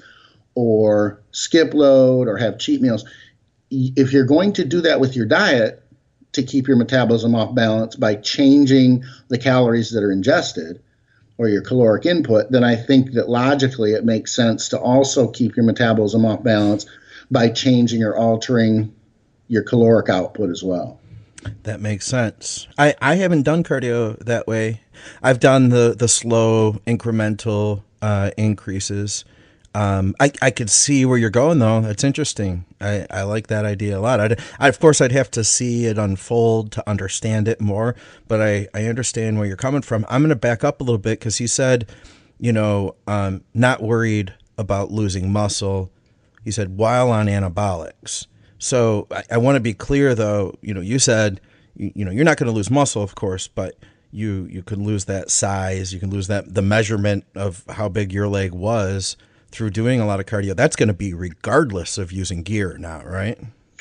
S5: or skip load, or have cheat meals. If you're going to do that with your diet to keep your metabolism off balance by changing the calories that are ingested or your caloric input, then I think that logically it makes sense to also keep your metabolism off balance by changing or altering your caloric output as well.
S2: That makes sense. I, I haven't done cardio that way. I've done the, the slow incremental uh, increases. Um, I, I could see where you're going, though. That's interesting. I, I like that idea a lot. I'd, I, of course, I'd have to see it unfold to understand it more, but I, I understand where you're coming from. I'm going to back up a little bit, because he said, you know, um, not worried about losing muscle. He said, while on anabolics. So I, I want to be clear, though. You know, you said, you, you know, you're not going to lose muscle, of course, but you, you can lose that size. You can lose that, the measurement of how big your leg was through doing a lot of cardio. That's going to be regardless of using gear now, right?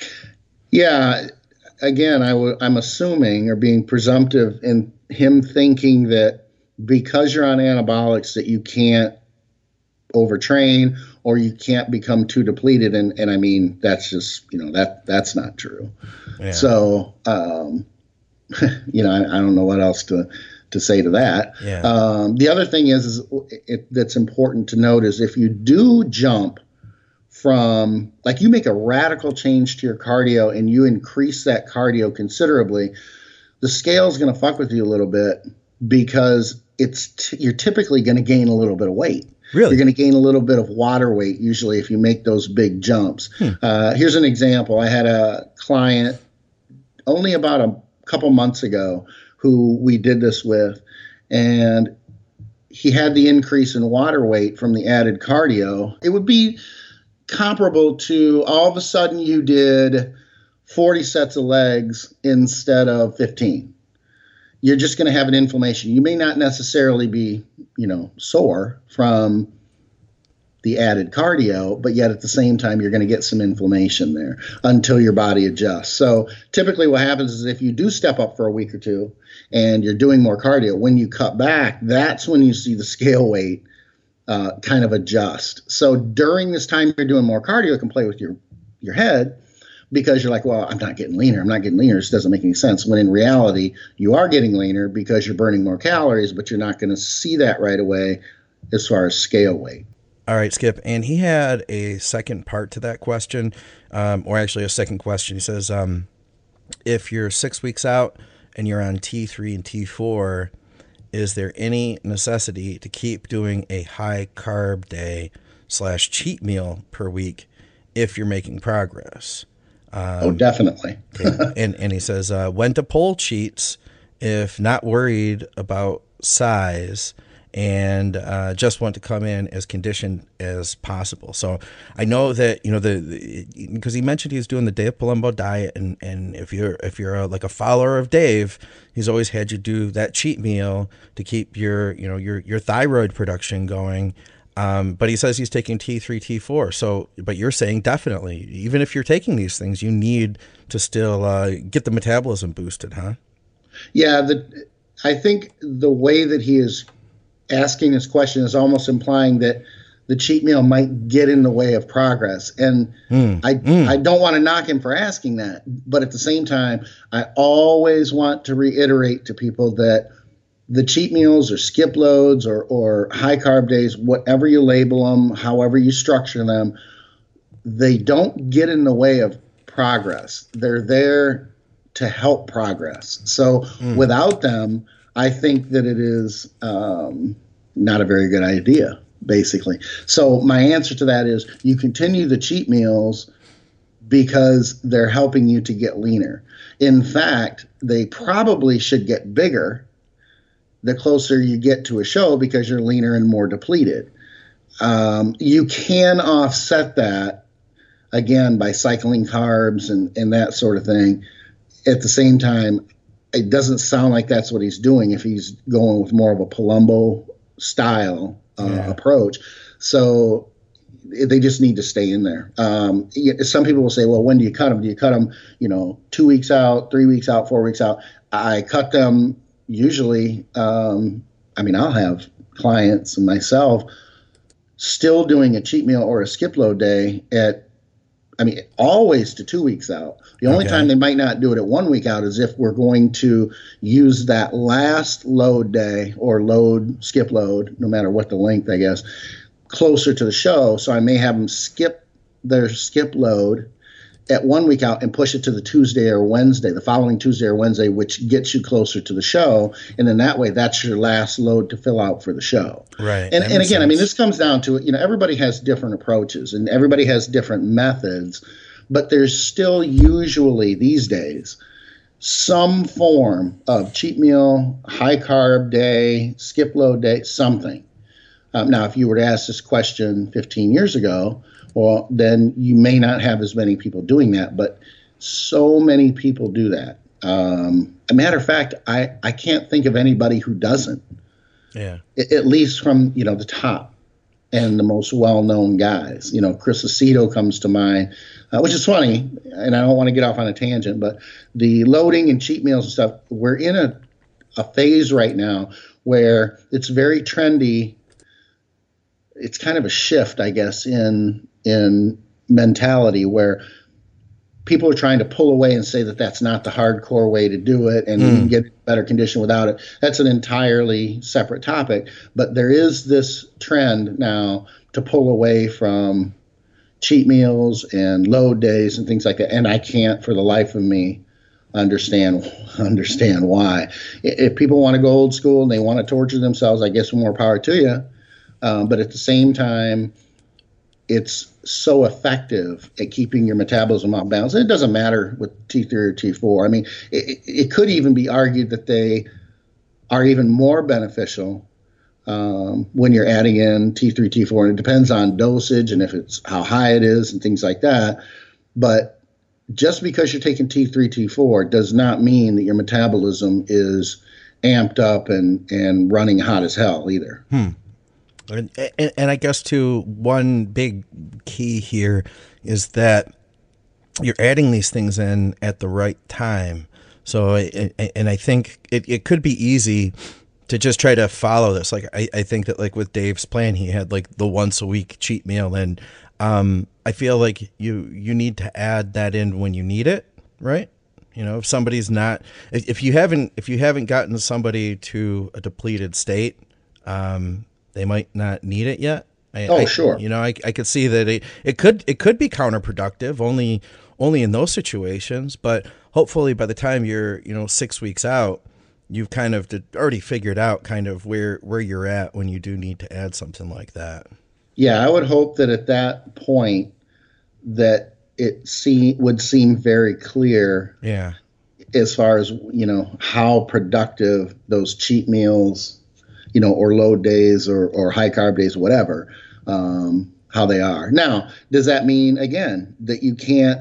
S5: Yeah. Again, I w- I'm assuming, or being presumptive in him thinking that because you're on anabolics that you can't overtrain or you can't become too depleted. And, and I mean, that's just, you know, that that's not true. Yeah. So, um, you know, I, I don't know what else to to say to that. Yeah. Um, the other thing is, is it, that's important to note is if you do jump from, like you make a radical change to your cardio and you increase that cardio considerably, the scale is going to fuck with you a little bit, because it's t- you're typically going to gain a little bit of weight.
S2: Really?
S5: You're going to gain a little bit of water weight usually if you make those big jumps. Hmm. Uh, here's an example. I had a client only about a couple months ago who we did this with, and he had the increase in water weight from the added cardio. It would be comparable to all of a sudden you did forty sets of legs instead of fifteen. You're just going to have an inflammation. You may not necessarily be, you know, sore from the added cardio, but yet at the same time, you're going to get some inflammation there until your body adjusts. So typically what happens is if you do step up for a week or two and you're doing more cardio, when you cut back, that's when you see the scale weight uh, kind of adjust. So during this time you're doing more cardio, it can play with your, your head, because you're like, well, I'm not getting leaner. I'm not getting leaner. This doesn't make any sense. When in reality, you are getting leaner because you're burning more calories, but you're not going to see that right away as far as scale weight.
S2: All right, Skip. And he had a second part to that question, um, or actually a second question. He says, um, if you're six weeks out and you're on T three and T four, is there any necessity to keep doing a high carb day slash cheat meal per week if you're making progress? Um,
S5: oh, definitely.
S2: okay. and, and he says, uh, when to pull cheats if not worried about size, and uh, just want to come in as conditioned as possible. So I know that, you know, the because he mentioned he was doing the Dave Palumbo diet, and, and if you're if you're a, like a follower of Dave, he's always had you do that cheat meal to keep your, you know, your your thyroid production going. Um, but he says he's taking T three, T four. So, but you're saying definitely, even if you're taking these things, you need to still uh, get the metabolism boosted, huh?
S5: Yeah, the, I think the way that he is asking this question is almost implying that the cheat meal might get in the way of progress. And
S2: Mm,
S5: I,
S2: mm.
S5: I don't want to knock him for asking that. But at the same time, I always want to reiterate to people that the cheat meals or skip loads or, or high carb days, whatever you label them, however you structure them, they don't get in the way of progress. They're there to help progress. So without them, I think that it is um, not a very good idea, basically. So my answer to that is you continue the cheat meals because they're helping you to get leaner. In fact, they probably should get bigger the closer you get to a show because you're leaner and more depleted. Um, you can offset that, again, by cycling carbs and, and that sort of thing. At the same time, it doesn't sound like that's what he's doing if he's going with more of a Palumbo style uh,
S2: Yeah.
S5: approach. So they just need to stay in there. Um, y- some people will say, well, when do you cut them? Do you cut them, you know, two weeks out, three weeks out, four weeks out? I cut them usually. Um, I mean, I'll have clients and myself still doing a cheat meal or a skip load day at, I mean, always to two weeks out. The only
S2: Okay.
S5: time they might not do it at one week out is if we're going to use that last load day or load, skip load, no matter what the length, I guess, closer to the show. So I may have them skip their skip load at one week out and push it to the Tuesday or Wednesday, the following Tuesday or Wednesday, which gets you closer to the show. And then that way, that's your last load to fill out for the show.
S2: Right.
S5: And,
S2: That
S5: and
S2: makes
S5: again, I mean,
S2: sense.
S5: this comes down to, you know, everybody has different approaches and everybody has different methods, but there's still usually these days some form of cheat meal, high carb day, skip load day, something. Um, now, if you were to ask this question fifteen years ago, well, then you may not have as many people doing that, but so many people do that. Um, a matter of fact, I, I can't think of anybody who doesn't.
S2: Yeah.
S5: A- at least from, you know, the top and the most well-known guys. You know, Chris Aceto comes to mind, uh, which is funny, and I don't want to get off on a tangent, but the loading and cheat meals and stuff, we're in a, a phase right now where it's very trendy. It's kind of a shift, I guess, in in mentality where people are trying to pull away and say that that's not the hardcore way to do it and you can get better condition without it. That's an entirely separate topic. But there is this trend now to pull away from cheat meals and load days and things like that. And I can't for the life of me understand understand why. If people want to go old school and they want to torture themselves, I guess more power to you. Um, but at the same time, it's so effective at keeping your metabolism off balance. And it doesn't matter with T three or T four. I mean, it, it could even be argued that they are even more beneficial um, when you're adding in T three, T four. And it depends on dosage and if it's how high it is and things like that. But just because you're taking T three, T four does not mean that your metabolism is amped up and, and running hot as hell either.
S2: Hmm. And, and, and I guess too, one big key here is that you're adding these things in at the right time. So, and I think it, it could be easy to just try to follow this. Like, I, I think that like with Dave's plan, he had like the once a week cheat meal. And um, I feel like you, you need to add that in when you need it, right? You know, if somebody's not, if, if you haven't, if you haven't gotten somebody to a depleted state, um, they might not need it yet. I,
S5: Oh,
S2: I,
S5: sure.
S2: You know, I, I could see that it, it could it could be counterproductive only only in those situations. But hopefully, by the time you're you know six weeks out, you've kind of did, already figured out kind of where where you're at when you do need to add something like that.
S5: Yeah, I would hope that at that point that it see, would seem very clear
S2: Yeah.
S5: as far as, you know, how productive those cheat meals, you know, or load days or, or high carb days, whatever, um, how they are. Now, does that mean, again, that you can't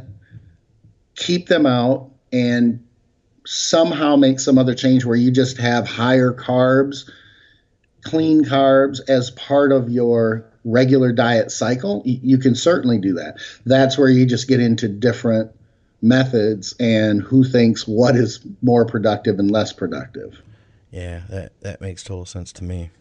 S5: keep them out and somehow make some other change where you just have higher carbs, clean carbs as part of your regular diet cycle, y- you can certainly do that. That's where you just get into different methods and who thinks what is more productive and less productive.
S2: Yeah, that, that makes total sense to me.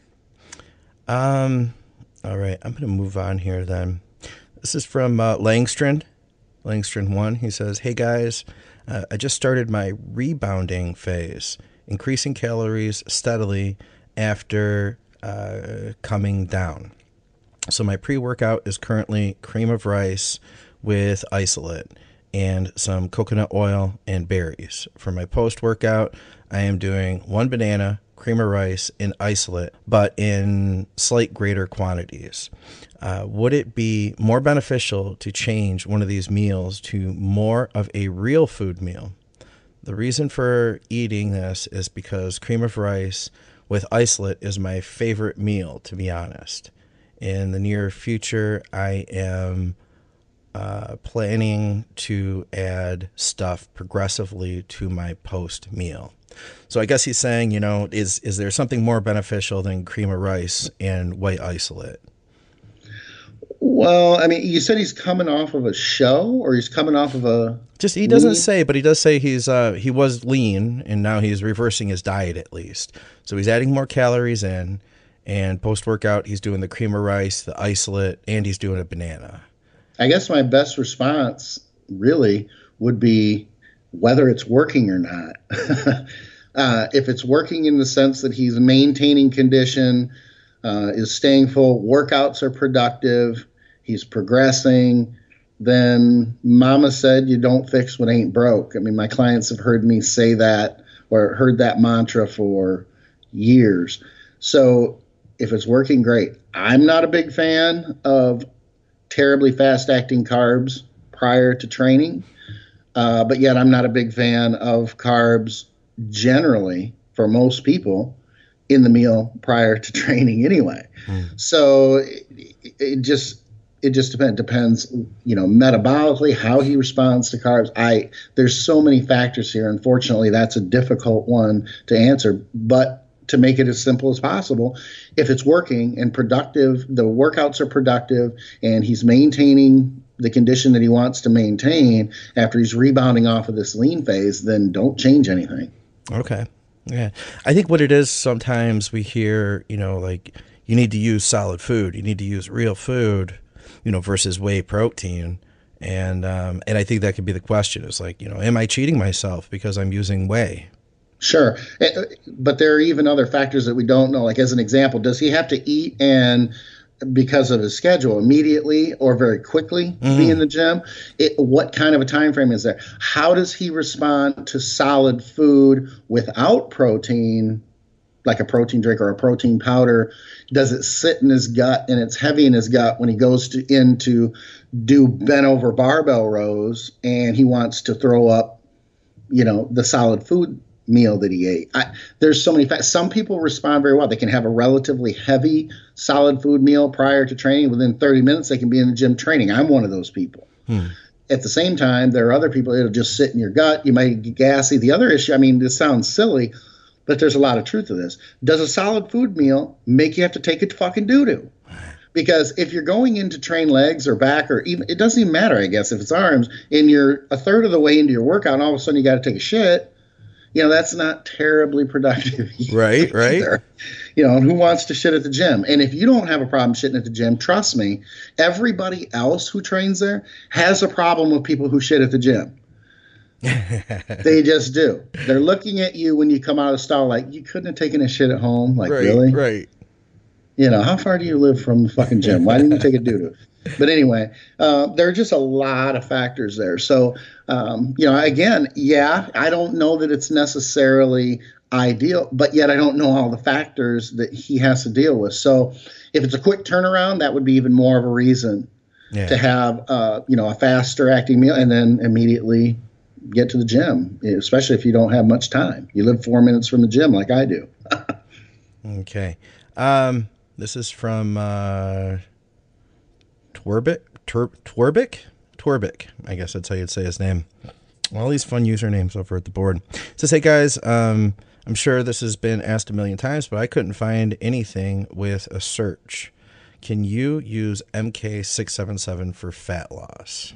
S2: Um, all right, I'm going to move on here then. This is from uh, Langstrand, Langstrand one. He says, "Hey guys, uh, I just started my rebounding phase, increasing calories steadily after uh, coming down. So my pre-workout is currently cream of rice with isolate and some coconut oil and berries. For my post-workout, I am doing one banana, cream of rice, and isolate, but in slight greater quantities. Uh, would it be more beneficial to change one of these meals to more of a real food meal? The reason for eating this is because cream of rice with isolate is my favorite meal, to be honest. In the near future, I am uh, planning to add stuff progressively to my post meal." So I guess he's saying, you know, is is there something more beneficial than cream of rice and white isolate?
S5: Well, I mean, you said he's coming off of a show, or he's coming off of a
S2: Just he doesn't
S5: lean?
S2: say, but he does say he's uh, he was lean and now he's reversing his diet at least. So he's adding more calories in, and post workout he's doing the cream of rice, the isolate, and he's doing a banana.
S5: I guess my best response really would be whether it's working or not. uh, if it's working in the sense that he's maintaining condition, uh, is staying full, workouts are productive, he's progressing, then mama said you don't fix what ain't broke. I mean, my clients have heard me say that or heard that mantra for years. So if it's working, great. I'm not a big fan of terribly fast-acting carbs prior to training. Uh, but yet I'm not a big fan of carbs generally for most people in the meal prior to training anyway. Mm. So it, it just it just depends. Depends, you know, metabolically, how he responds to carbs. I there's so many factors here. Unfortunately, that's a difficult one to answer. But to make it as simple as possible, if it's working and productive, the workouts are productive, and he's maintaining the condition that he wants to maintain after he's rebounding off of this lean phase, then don't change anything.
S2: Okay. Yeah. I think what it is, sometimes we hear, you know, like you need to use solid food, you need to use real food, you know, versus whey protein. And, um, and I think that could be the question is like, you know, am I cheating myself because I'm using whey?
S5: Sure. But there are even other factors that we don't know. Like as an example, does he have to eat and because of his schedule immediately or very quickly mm. be in the gym? It, what kind of a time frame is there? How does he respond to solid food without protein, like a protein drink or a protein powder? Does it sit in his gut and it's heavy in his gut when he goes to in to do bent over barbell rows and he wants to throw up, you know, the solid food meal that he ate? I, there's so many factors. Some people respond very well. They can have a relatively heavy solid food meal prior to training. Within thirty minutes, they can be in the gym training. I'm one of those people. Hmm. At the same time, there are other people that'll just sit in your gut. You might get gassy. The other issue, I mean, this sounds silly, but there's a lot of truth to this. Does a solid food meal make you have to take a fucking doo-doo? Because if you're going in to train legs or back or even, it doesn't even matter, I guess, if it's arms, and you're a third of the way into your workout and all of a sudden you got to take a shit, you know, that's not terribly productive.
S2: Right, right.
S5: Either. You know, and who wants to shit at the gym? And if you don't have a problem shitting at the gym, trust me, everybody else who trains there has a problem with people who shit at the gym. They just do. They're looking at you when you come out of the stall like, you couldn't have taken a shit at home? Like,
S2: right,
S5: really?
S2: Right.
S5: You know, how far do you live from the fucking gym? Why didn't you take a doo-doo? But anyway, uh, there are just a lot of factors there. So, um, you know, again, yeah, I don't know that it's necessarily ideal, but yet I don't know all the factors that he has to deal with. So if it's a quick turnaround, that would be even more of a reason yeah. to have, uh, you know, a faster acting meal and then immediately get to the gym, especially if you don't have much time. You live four minutes from the gym like I do.
S2: Okay. Um, this is from... Uh... Twerbic, Twer, Twerbic, Twerbic. I guess that's how you'd say his name. All these fun usernames over at the board. It says, "Hey guys, um, I'm sure this has been asked a million times, but I couldn't find anything with a search. Can you use M K six seven seven for fat loss?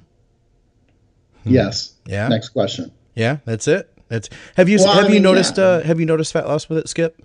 S5: Yes.
S2: Yeah.
S5: Next question.
S2: Yeah, that's it. That's have you
S5: Well,
S2: have
S5: I
S2: you
S5: mean,
S2: noticed
S5: yeah.
S2: uh, have you noticed fat loss with it, Skip?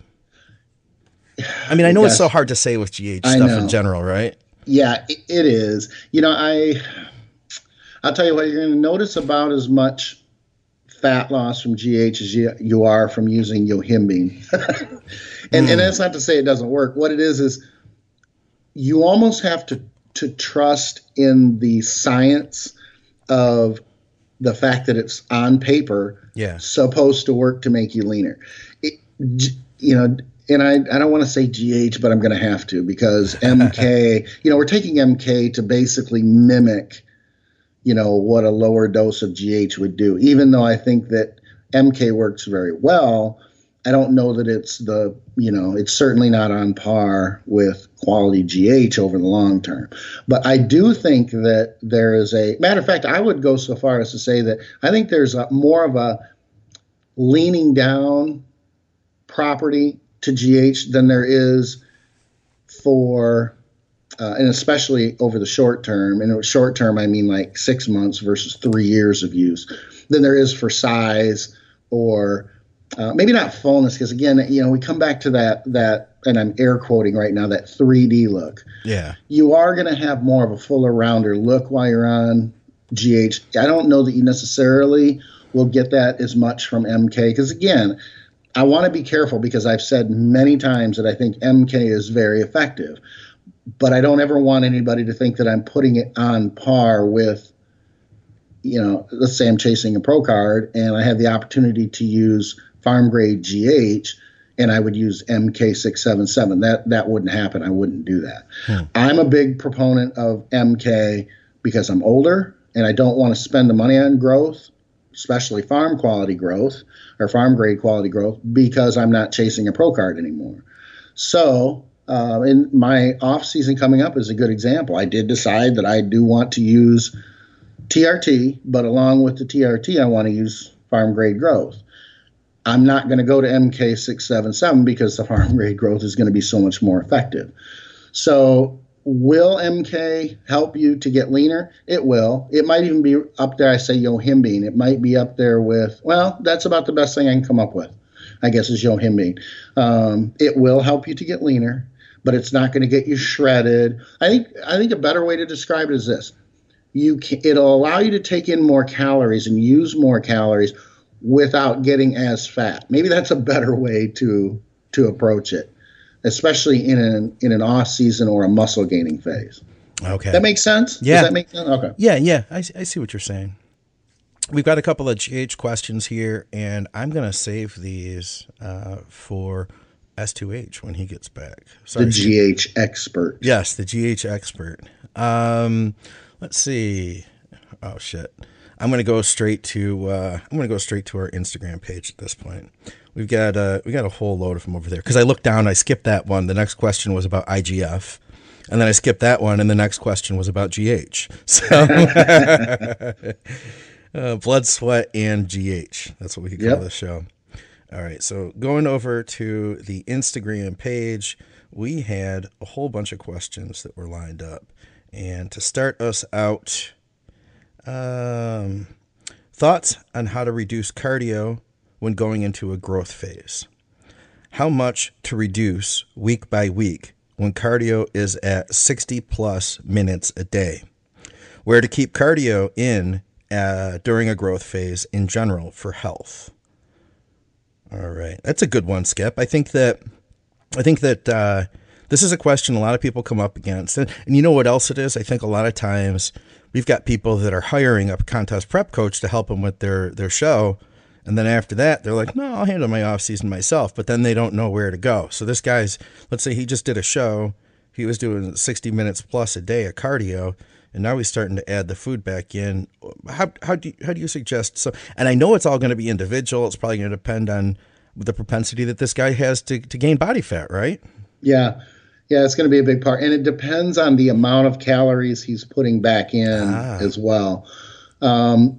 S2: I mean, I know it's
S5: Yes.
S2: so hard to say with G H
S5: I
S2: stuff
S5: know.
S2: in general, right?
S5: Yeah, it, it is. You know, I I'll tell you what, you're going to notice about as much fat loss from G H as you, you are from using yohimbine. and
S2: Mm.
S5: and that's not to say it doesn't work. What it is is you almost have to to trust in the science of the fact that it's on paper
S2: Yeah.
S5: supposed to work to make you leaner. It, G- you know, and I, I don't want to say G H, but I'm going to have to because M K, you know, we're taking M K to basically mimic, you know, what a lower dose of G H would do. Even though I think that M K works very well, I don't know that it's the, you know, it's certainly not on par with quality G H over the long term. But I do think that there is a, matter of fact, I would go so far as to say that I think there's a, more of a leaning down property to G H than there is for, uh, and especially over the short term, and short term, I mean like six months versus three years of use, than there is for size or uh, maybe not fullness. Because again, you know, we come back to that, that, and I'm air quoting right now, that three D look.
S2: Yeah.
S5: You are going to have more of a fuller, rounder look while you're on G H. I don't know that you necessarily will get that as much from M K. Because again, I want to be careful because I've said many times that I think M K is very effective. But I don't ever want anybody to think that I'm putting it on par with, you know, let's say I'm chasing a pro card and I have the opportunity to use farm grade G H and I would use M K six seven seven. That that wouldn't happen. I wouldn't do that.
S2: Hmm.
S5: I'm a big proponent of M K because I'm older and I don't want to spend the money on growth, especially farm quality growth or farm grade quality growth, because I'm not chasing a pro card anymore. So, uh, in my off season coming up is a good example. I did decide that I do want to use T R T, but along with the T R T, I want to use farm grade growth. I'm not going to go to M K six seven seven because the farm grade growth is going to be so much more effective. So will M K help you to get leaner? It will. It might even be up there. I say yohimbine. It might be up there with, well, that's about the best thing I can come up with, I guess, is yohimbine. Um, it will help you to get leaner, but it's not going to get you shredded. I think I think a better way to describe it is this. You can, it'll allow you to take in more calories and use more calories without getting as fat. Maybe that's a better way to to approach it, especially in an in an off season or a muscle gaining phase.
S2: Okay.
S5: That makes sense?
S2: Yeah.
S5: Does that make sense? Okay.
S2: Yeah, yeah. I, I see what you're saying. We've got a couple of G H questions here, and I'm going to save these uh, for S two H when he gets back. Sorry.
S5: The G H expert.
S2: Yes, the G H expert. Um, let's see. Oh shit! I'm gonna go straight to. Uh, I'm gonna go straight to our Instagram page at this point. We've got uh, we got a whole load of them over there because I looked down. I skipped that one. The next question was about I G F, and then I skipped that one, and the next question was about G H. So. uh, blood, sweat, and G H. That's what we could call
S5: Yep.
S2: this show. All right, so going over to the Instagram page, we had a whole bunch of questions that were lined up. And to start us out, um, thoughts on how to reduce cardio when going into a growth phase. How much to reduce week by week when cardio is at sixty plus minutes a day. Where to keep cardio in uh, during a growth phase in general for health. All right, that's a good one, Skip. I think that I think that uh, this is a question a lot of people come up against, and, and you know what else it is? I think a lot of times we've got people that are hiring a contest prep coach to help them with their their show, and then after that they're like, "No, I'll handle my off season myself," but then they don't know where to go. So this guy's, let's say he just did a show, he was doing sixty minutes plus a day of cardio. And now he's starting to add the food back in. How how do you, how do you suggest so? And I know it's all going to be individual. It's probably going to depend on the propensity that this guy has to, to gain body fat, right?
S5: Yeah. Yeah, it's going to be a big part. And it depends on the amount of calories he's putting back in
S2: Ah.
S5: as well. Um,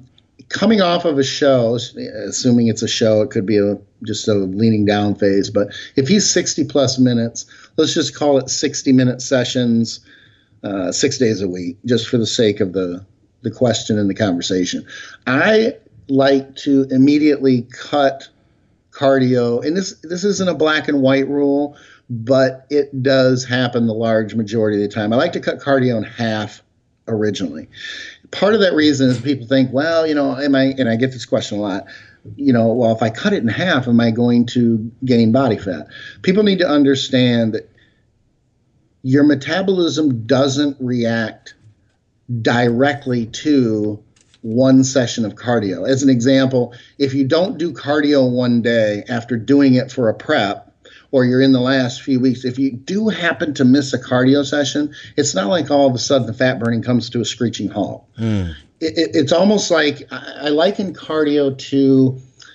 S5: coming off of a show, assuming it's a show, it could be a just a leaning down phase. But if he's sixty plus minutes, let's just call it sixty minute sessions, uh, six days a week, just for the sake of the the question and the conversation. I like to immediately cut cardio, and this this isn't a black and white rule, but it does happen the large majority of the time. I like to cut cardio in half originally. Part of that reason is people think, well, you know, am I, and I get this question a lot, you know, well, if I cut it in half, am I going to gain body fat? People need to understand that your metabolism doesn't react directly to one session of cardio. As an example, if you don't do cardio one day after doing it for a prep, or you're in the last few weeks, if you do happen to miss a cardio session, it's not like all of a sudden the fat burning comes to a screeching halt. Mm. It, it, it's almost like I, I liken cardio to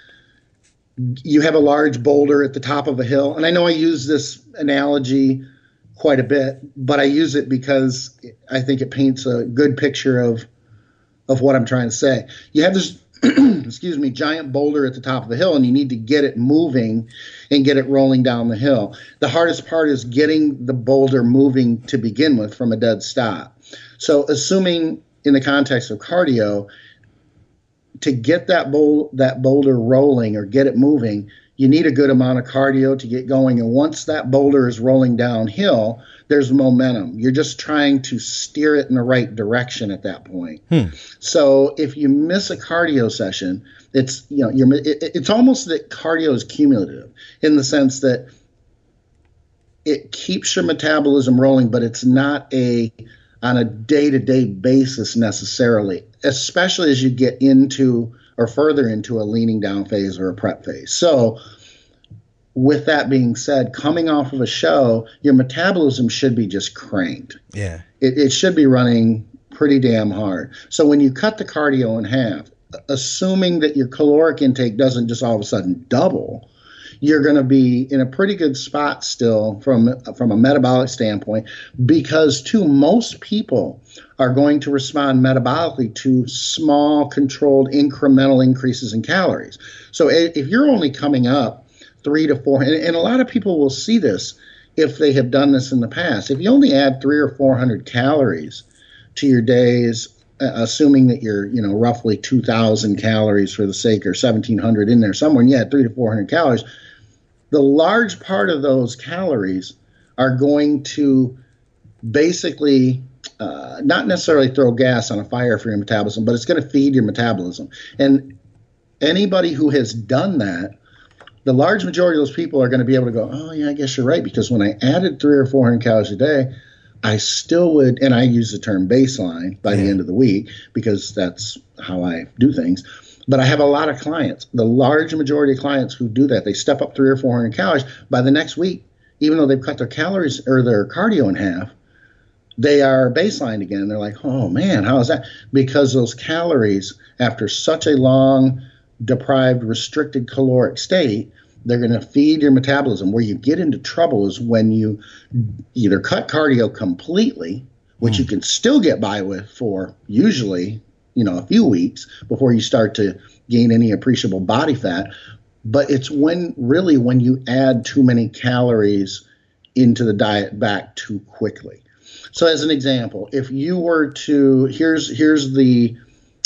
S5: you have a large boulder at the top of a hill. And I know I use this analogy quite a bit, but I use it because I think it paints a good picture of of what I'm trying to say. You have this excuse me, giant boulder at the top of the hill, and you need to get it moving and get it rolling down the hill. The hardest part is getting the boulder moving to begin with from a dead stop. So assuming in the context of cardio, to get that bowl, that boulder rolling or get it moving, you need a good amount of cardio to get going. And once that boulder is rolling downhill, there's momentum. You're just trying to steer it in the right direction at that point. Hmm. So if you miss a cardio session, it's, you know, you're, it, it's almost that cardio is cumulative in the sense that it keeps your metabolism rolling, but it's not a on a day-to-day basis necessarily, especially as you get into or further into a leaning down phase or a prep phase. So with that being said, coming off of a show, your metabolism should be just cranked.
S2: Yeah.
S5: It, it should be running pretty damn hard. So when you cut the cardio in half, assuming that your caloric intake doesn't just all of a sudden double, you're going to be in a pretty good spot still from, from a metabolic standpoint, because too, most people are going to respond metabolically to small, controlled, incremental increases in calories. So if you're only coming up three to four, and, and a lot of people will see this if they have done this in the past. If you only add three or four hundred calories to your days, uh, assuming that you're, you know, roughly two thousand calories for the sake, or seventeen hundred in there somewhere, and you add three to four hundred calories, the large part of those calories are going to basically uh, not necessarily throw gas on a fire for your metabolism, but it's going to feed your metabolism. And anybody who has done that, the large majority of those people are going to be able to go, oh, yeah, I guess you're right, because when I added three or four hundred calories a day, I still would, and I use the term baseline by yeah. the end of the week, because that's how I do things. But I have a lot of clients, the large majority of clients who do that. They step up three or four hundred calories. By the next week, even though they've cut their calories or their cardio in half, they are baseline again. They're like, oh man, how is that? Because those calories, after such a long, deprived, restricted caloric state, they're going to feed your metabolism. Where you get into trouble is when you either cut cardio completely, which mm. you can still get by with for usually, you know, a few weeks before you start to gain any appreciable body fat. But it's when really when you add too many calories into the diet back too quickly. So as an example, if you were to, here's here's the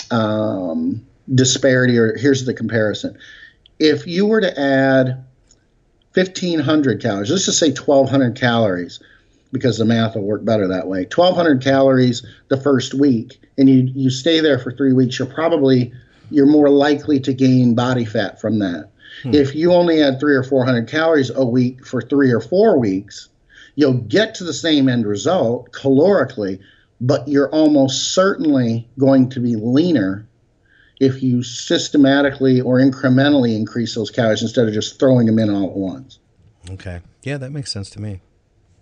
S5: um, disparity, or here's the comparison. If you were to add fifteen hundred calories, let's just say twelve hundred calories, because the math will work better that way, twelve hundred calories the first week, and you, you stay there for three weeks, you're probably, you're more likely to gain body fat from that. Hmm. If you only add three or four hundred calories a week for three or four weeks, you'll get to the same end result calorically, but you're almost certainly going to be leaner if you systematically or incrementally increase those calories instead of just throwing them in all at once.
S2: Okay. Yeah, that makes sense to me.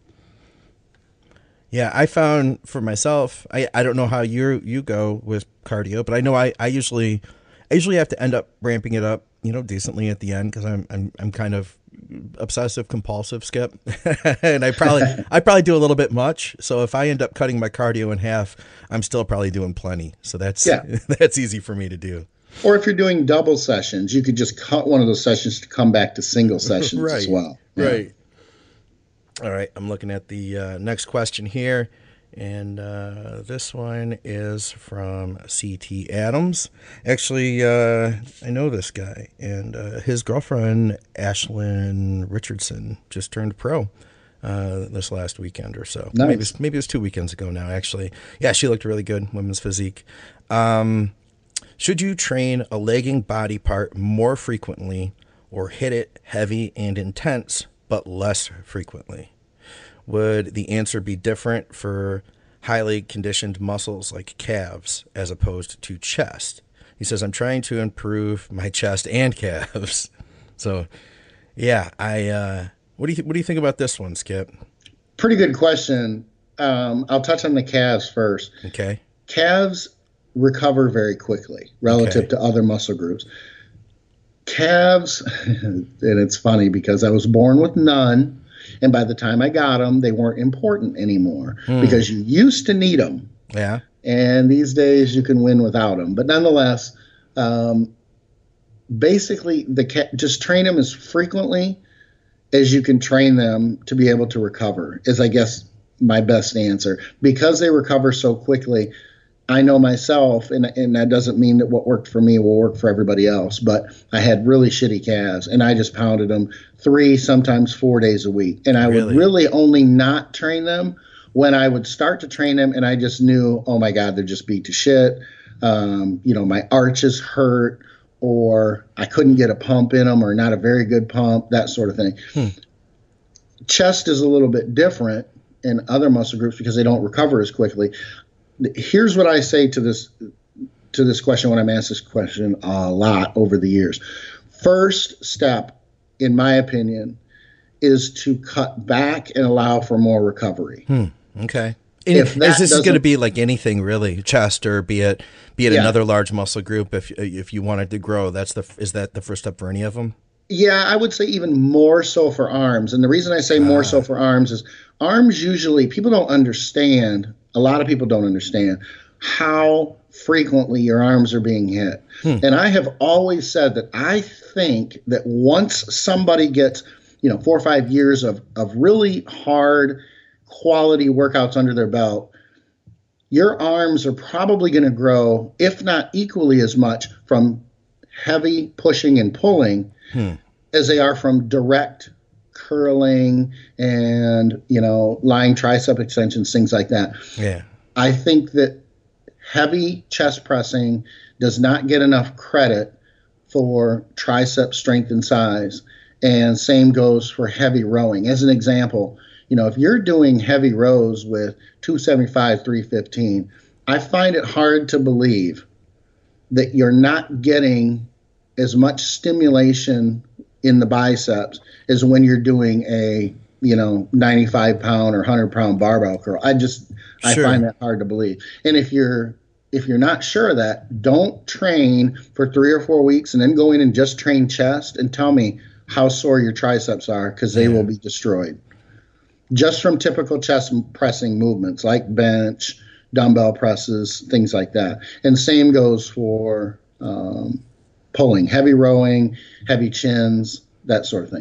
S2: Yeah, I found for myself, I, I don't know how you you go with cardio, but I know I, I usually I usually have to end up ramping it up, you know, decently at the end, because I'm I'm I'm kind of obsessive compulsive, Skip, and I probably I probably do a little bit much. So if I end up cutting my cardio in half, I'm still probably doing plenty. So that's
S5: yeah.
S2: that's easy for me to do.
S5: Or if you're doing double sessions, you could just cut one of those sessions to come back to single sessions
S2: right.
S5: as well. Yeah.
S2: Right. All right. I'm looking at the uh, next question here. And uh, this one is from C T Adams. Actually, uh, I know this guy. And uh, his girlfriend, Ashlyn Richardson, just turned pro uh, this last weekend or so.
S5: Nice.
S2: Maybe, maybe it was two weekends ago now, actually. Yeah, she looked really good, women's physique. Um, should you train a lagging body part more frequently or hit it heavy and intense but less frequently? Would the answer be different for highly conditioned muscles like calves as opposed to chest? He says, I'm trying to improve my chest and calves. So, yeah, I. Uh, what do you what do you think about this one, Skip?
S5: Pretty good question. Um, I'll touch on the calves first.
S2: Okay.
S5: Calves recover very quickly relative
S2: Okay.
S5: to other muscle groups. Calves, and it's funny because I was born with none, and by the time I got them, they weren't important anymore
S2: Hmm.
S5: because you used to need them,
S2: Yeah.
S5: and these days you can win without them. But nonetheless, um, basically, the ca- just train them as frequently as you can train them to be able to recover is, I guess, my best answer. Because they recover so quickly, I know myself, and, and that doesn't mean that what worked for me will work for everybody else, but I had really shitty calves, and I just pounded them three, sometimes four days a week. And I
S2: Really?
S5: would really only not train them when I would start to train them, and I just knew, oh my God, they're just beat to shit. Um, you know, my arches hurt, or I couldn't get a pump in them, or not a very good pump, that sort of thing.
S2: Hmm.
S5: Chest is a little bit different in other muscle groups because they don't recover as quickly. Here's what I say to this to this question when I'm asked this question a lot over the years. First step, in my opinion, is to cut back and allow for more recovery.
S2: Hmm. Okay. And
S5: If that
S2: is this going to
S5: doesn't-
S2: be like anything really, chest or be it be it
S5: Yeah.
S2: another large muscle group? If if you wanted to grow, that's the is that the first step for any of them?
S5: Yeah, I would say even more so for arms. And the reason I say more so for arms is arms usually, people don't understand, a lot of people don't understand how frequently your arms are being hit.
S2: Hmm.
S5: And I have always said that I think that once somebody gets, you know, four or five years of, of really hard quality workouts under their belt, your arms are probably going to grow, if not equally as much, from heavy pushing and pulling
S2: Hmm.
S5: as they are from direct curling and, you know, lying tricep extensions, things like that.
S2: Yeah.
S5: I think that heavy chest pressing does not get enough credit for tricep strength and size. And same goes for heavy rowing. As an example, you know, if you're doing heavy rows with two seventy-five, three fifteen, I find it hard to believe that you're not getting as much stimulation in the biceps as when you're doing a, you know, ninety-five pound or one hundred pound barbell curl. I just,
S2: Sure.
S5: I find that hard to believe. And if you're, if you're not sure of that, don't train for three or four weeks and then go in and just train chest and tell me how sore your triceps are, because they
S2: Yeah.
S5: will be destroyed. Just from typical chest pressing movements like bench, dumbbell presses, things like that. And same goes for um, pulling, heavy rowing, heavy chins, that sort of thing.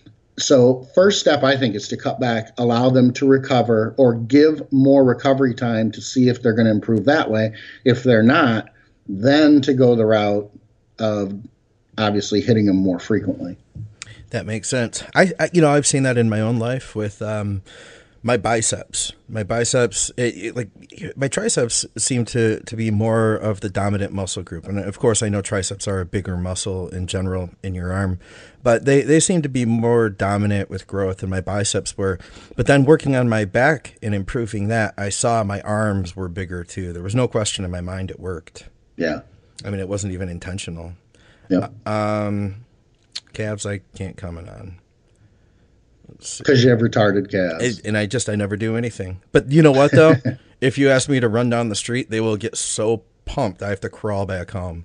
S5: So first step, I think, is to cut back, allow them to recover, or give more recovery time to see if they're going to improve that way. If they're not, then to go the route of obviously hitting them more frequently.
S2: That makes sense. I, I you know, I've seen that in my own life with um, my biceps. My biceps, it, it, like my triceps, seem to to be more of the dominant muscle group. And of course, I know triceps are a bigger muscle in general in your arm, but they they seem to be more dominant with growth than my biceps were. But then working on my back and improving that, I saw my arms were bigger too. There was no question in my mind it worked.
S5: Yeah.
S2: I mean, it wasn't even intentional.
S5: Yeah.
S2: Um, calves, I can't comment on.
S5: Because you have retarded calves.
S2: It, and I just, I never do anything. But you know what, though? If you ask me to run down the street, they will get so pumped I have to crawl back home.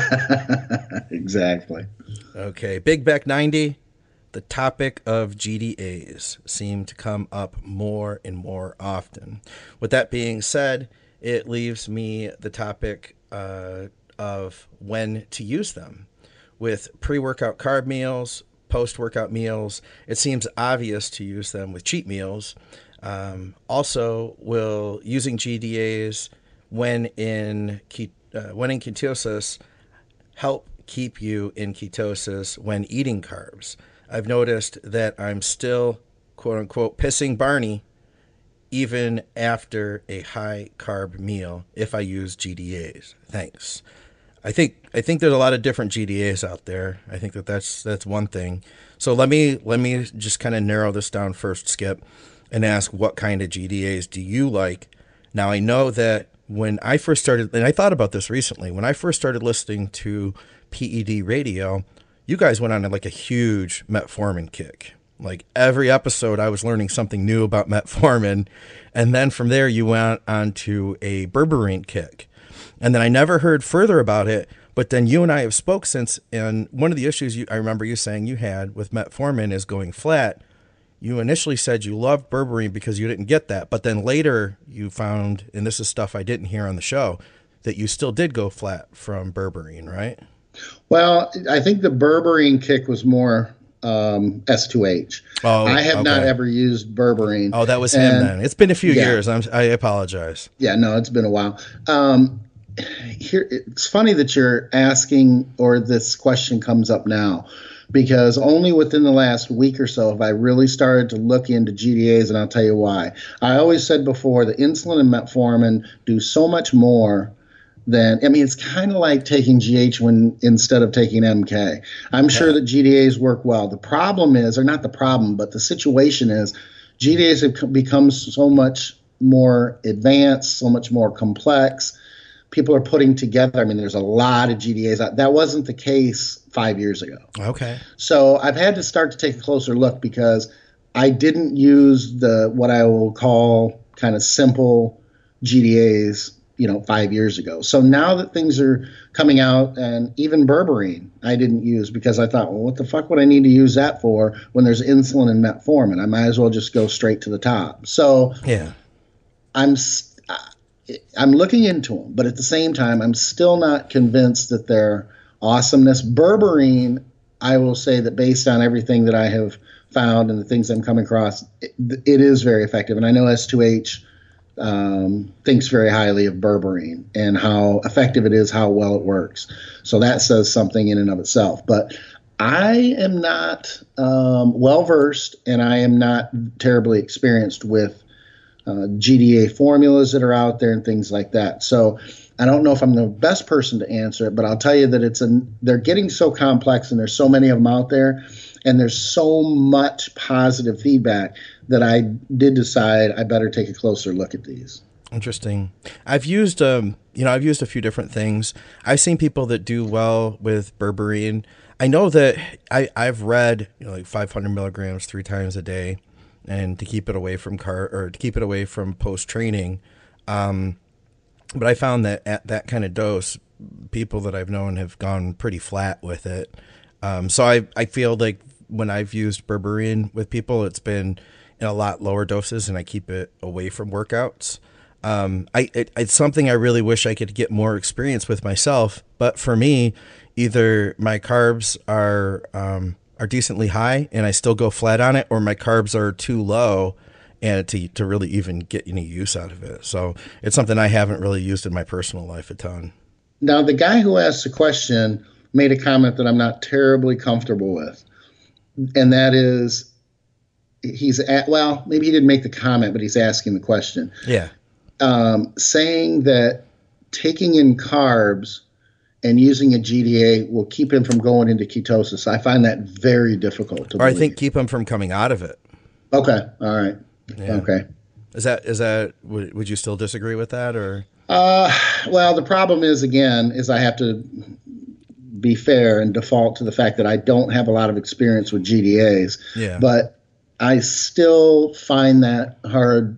S5: Exactly.
S2: Okay, Big Back ninety. The topic of G D As seem to come up more and more often. With that being said, it leaves me the topic uh, of when to use them. With pre-workout carb meals, post-workout meals, it seems obvious to use them with cheat meals. Um, also, will using G D As when in ke- uh, when in ketosis help keep you in ketosis when eating carbs? I've noticed that I'm still, quote unquote, pissing Barney even after a high carb meal if I use G D As. Thanks. I think I think there's a lot of different G D As out there. I think that that's that's one thing. So let me let me just kind of narrow this down first, Skip, and ask what kind of G D As do you like? Now I know that when I first started, and I thought about this recently, when I first started listening to P E D radio, you guys went on like a huge metformin kick. Like every episode I was learning something new about metformin, and then from there you went on to a berberine kick. And then I never heard further about it, but then you and I have spoke since, and one of the issues you, I remember you saying you had with metformin is going flat. You initially said you loved berberine because you didn't get that, but then later you found, and this is stuff I didn't hear on the show, that you still did go flat from berberine, right?
S5: Well, I think the berberine kick was more um, S two H.
S2: Oh,
S5: I have
S2: okay.
S5: not ever used berberine.
S2: Oh, that was
S5: and,
S2: him then. It's been a few
S5: yeah.
S2: years. I'm, I apologize.
S5: Yeah, no, it's been a while. Um, here, it's funny that you're asking, or this question comes up now, because only within the last week or so have I really started to look into G D As, and I'll tell you why. I always said before, the insulin and metformin do so much more than, I mean, it's kind of like taking G H when instead of taking M K. I'm sure that G D As work well. The problem is, or not the problem, but the situation is, G D As have become so much more advanced, so much more complex. People are putting together, I mean, there's a lot of G D As. That wasn't the case five years ago.
S2: Okay.
S5: So I've had to start to take a closer look because I didn't use the, what I will call kind of simple G D As, you know, five years ago. So now that things are coming out, and even berberine I didn't use because I thought, well, what the fuck would I need to use that for when there's insulin and metformin? I might as well just go straight to the top. So
S2: yeah,
S5: I'm st- I'm looking into them, but at the same time, I'm still not convinced that they're awesomeness. Berberine, I will say that based on everything that I have found and the things I'm coming across, it, it is very effective. And I know S two H um, thinks very highly of berberine and how effective it is, how well it works. So that says something in and of itself. But I am not um, well-versed, and I am not terribly experienced with Uh, G D A formulas that are out there and things like that. So I don't know if I'm the best person to answer it, but I'll tell you that it's a, they're getting so complex, and there's so many of them out there, and there's so much positive feedback that I did decide I better take a closer look at these.
S2: Interesting. I've used, um, you know, I've used a few different things. I've seen people that do well with berberine. I know that I, I've read, you know, like five hundred milligrams three times a day, and to keep it away from car or to keep it away from post training. Um, but I found that at that kind of dose, people that I've known have gone pretty flat with it. Um, so I, I feel like when I've used berberine with people, it's been in a lot lower doses, and I keep it away from workouts. Um, I, it, it's something I really wish I could get more experience with myself. But for me, either my carbs are, um, are decently high and I still go flat on it, or my carbs are too low and to to really even get any use out of it. So it's something I haven't really used in my personal life a ton.
S5: Now, the guy who asked the question made a comment that I'm not terribly comfortable with, and that is he's at, well, maybe he didn't make the comment, but he's asking the question.
S2: Yeah.
S5: Um, saying that taking in carbs and using a G D A will keep him from going into ketosis. I find that very difficult to
S2: Or
S5: believe.
S2: I think keep him from coming out of it.
S5: Okay. All right.
S2: Yeah.
S5: Okay.
S2: Is that, is that, would, would you still disagree with that, or?
S5: Uh, well, the problem is, again, is I have to be fair and default to the fact that I don't have a lot of experience with G D As.
S2: Yeah.
S5: But I still find that hard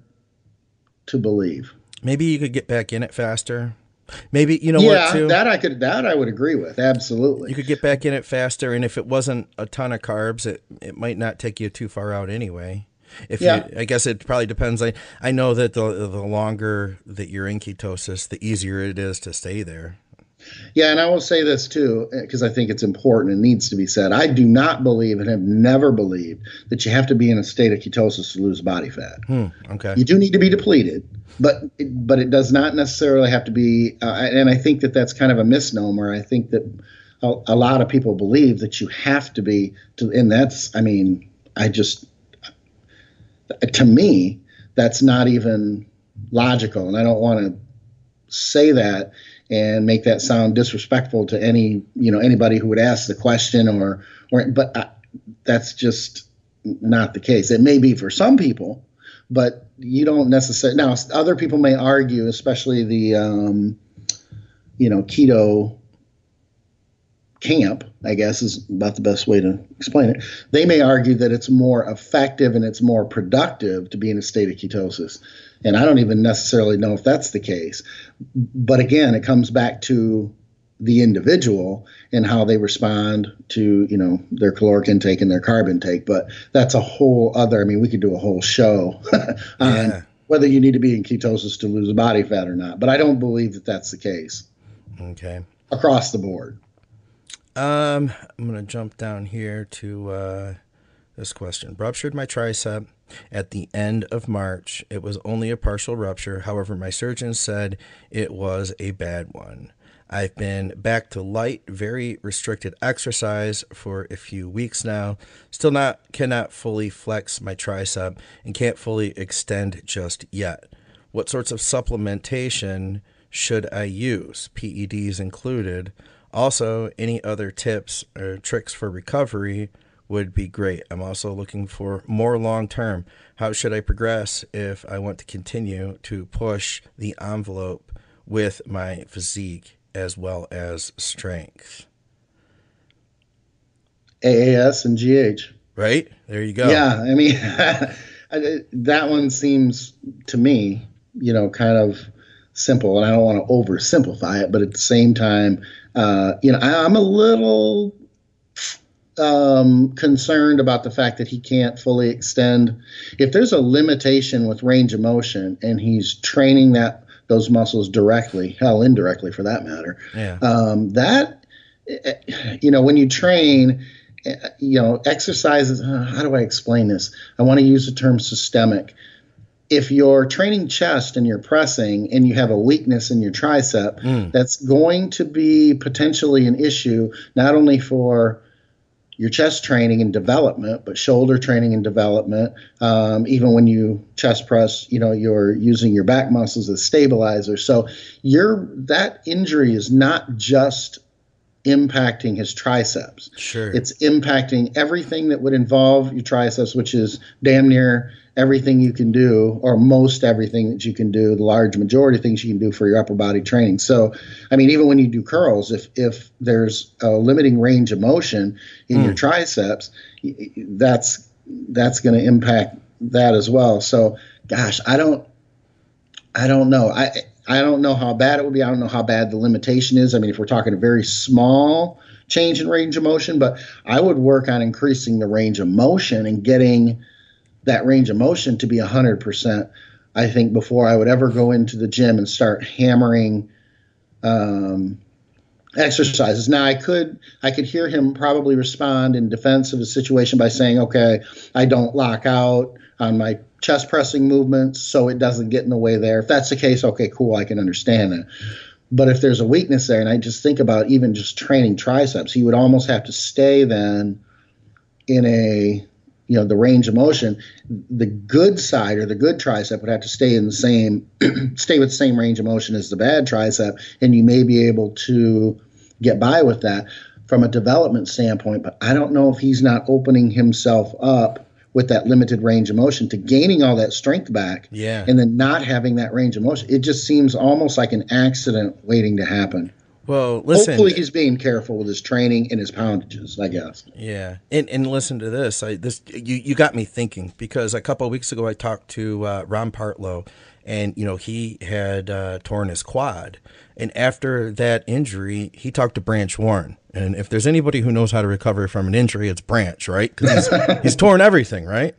S5: to believe.
S2: Maybe you could get back in it faster. Maybe, you know
S5: yeah,
S2: what, too?
S5: that I could, that I would agree with. Absolutely.
S2: You could get back in it faster, and if it wasn't a ton of carbs, it, it might not take you too far out anyway. If
S5: Yeah.
S2: you, I guess it probably depends. I, I know that the the longer that you're in ketosis, the easier it is to stay there.
S5: Yeah, and I will say this too, because I think it's important and needs to be said. I do not believe and have never believed that you have to be in a state of ketosis to lose body fat.
S2: Hmm, okay.
S5: You do need to be depleted, but it, but it does not necessarily have to be. Uh, and I think that that's kind of a misnomer. I think that a, a lot of people believe that you have to be, to, and that's. I mean, I just to me that's not even logical, and I don't want to say that and make that sound disrespectful to any, you know, anybody who would ask the question or, or, but I, that's just not the case. It may be for some people, but you don't necessarily, now other people may argue, especially the, um, you know, keto camp, I guess is about the best way to explain it. They may argue that it's more effective and it's more productive to be in a state of ketosis. And I don't even necessarily know if that's the case. But again, it comes back to the individual and how they respond to, you know, their caloric intake and their carb intake. But that's a whole other, I mean, we could do a whole show on
S2: Yeah.
S5: whether you need to be in ketosis to lose body fat or not. But I don't believe that that's the case
S2: Okay.
S5: across the board.
S2: Um, I'm going to jump down here to uh, this question. Ruptured my tricep at the end of March. It was only a partial rupture. However, my surgeon said it was a bad one. I've been back to light, very restricted exercise for a few weeks now. Still not cannot fully flex my tricep and can't fully extend just yet. What sorts of supplementation should I use? P E Ds included. Also, any other tips or tricks for recovery would be great. I'm also looking for more long-term. How should I progress if I want to continue to push the envelope with my physique as well as strength?
S5: A A S and G H.
S2: Right? There you go.
S5: Yeah, I mean, that one seems to me, you know, kind of simple, and I don't want to oversimplify it, but at the same time, uh, you know, I, I'm a little um, concerned about the fact that he can't fully extend. If there's a limitation with range of motion and he's training that those muscles directly, hell, indirectly for that matter,
S2: Yeah.
S5: um, that, you know, when you train, you know, exercises, uh, how do I explain this? I want to use the term systemic. If you're training chest and you're pressing and you have a weakness in your tricep,
S2: Mm.
S5: that's going to be potentially an issue, not only for your chest training and development, but shoulder training and development. Um, even when you chest press, you know, you're using your back muscles as stabilizers. So your that injury is not just impacting his triceps.
S2: Sure.
S5: It's impacting everything that would involve your triceps, which is damn near everything you can do, or most everything that you can do, the large majority of things you can do for your upper body training. So, I mean, even when you do curls, if if there's a limiting range of motion in
S2: Mm.
S5: your triceps, y- y- that's that's going to impact that as well. So, gosh, I don't, I don't know. I I don't know how bad it would be. I don't know how bad the limitation is. I mean, if we're talking a very small change in range of motion, but I would work on increasing the range of motion and getting that range of motion to be one hundred percent, I think, before I would ever go into the gym and start hammering um, exercises. Now, I could I could hear him probably respond in defense of the situation by saying, okay, I don't lock out on my chest pressing movements, so it doesn't get in the way there. If that's the case, okay, cool, I can understand that. But if there's a weakness there, and I just think about even just training triceps, he would almost have to stay then in a, you know, the range of motion. The good side or the good tricep would have to stay in the same, stay with the same range of motion as the bad tricep, and you may be able to get by with that from a development standpoint. But I don't know if he's not opening himself up with that limited range of motion to gaining all that strength back,
S2: Yeah.
S5: and then not having that range of motion. It just seems almost like an accident waiting to happen.
S2: Well, listen.
S5: Hopefully he's being careful with his training and his poundages, I guess.
S2: Yeah, and and listen to this. I this you you got me thinking, because a couple of weeks ago I talked to uh, Ron Partlow, and you know he had uh, torn his quad, and after that injury he talked to Branch Warren. And if there's anybody who knows how to recover from an injury, it's Branch, right? Because he's, he's torn everything, right?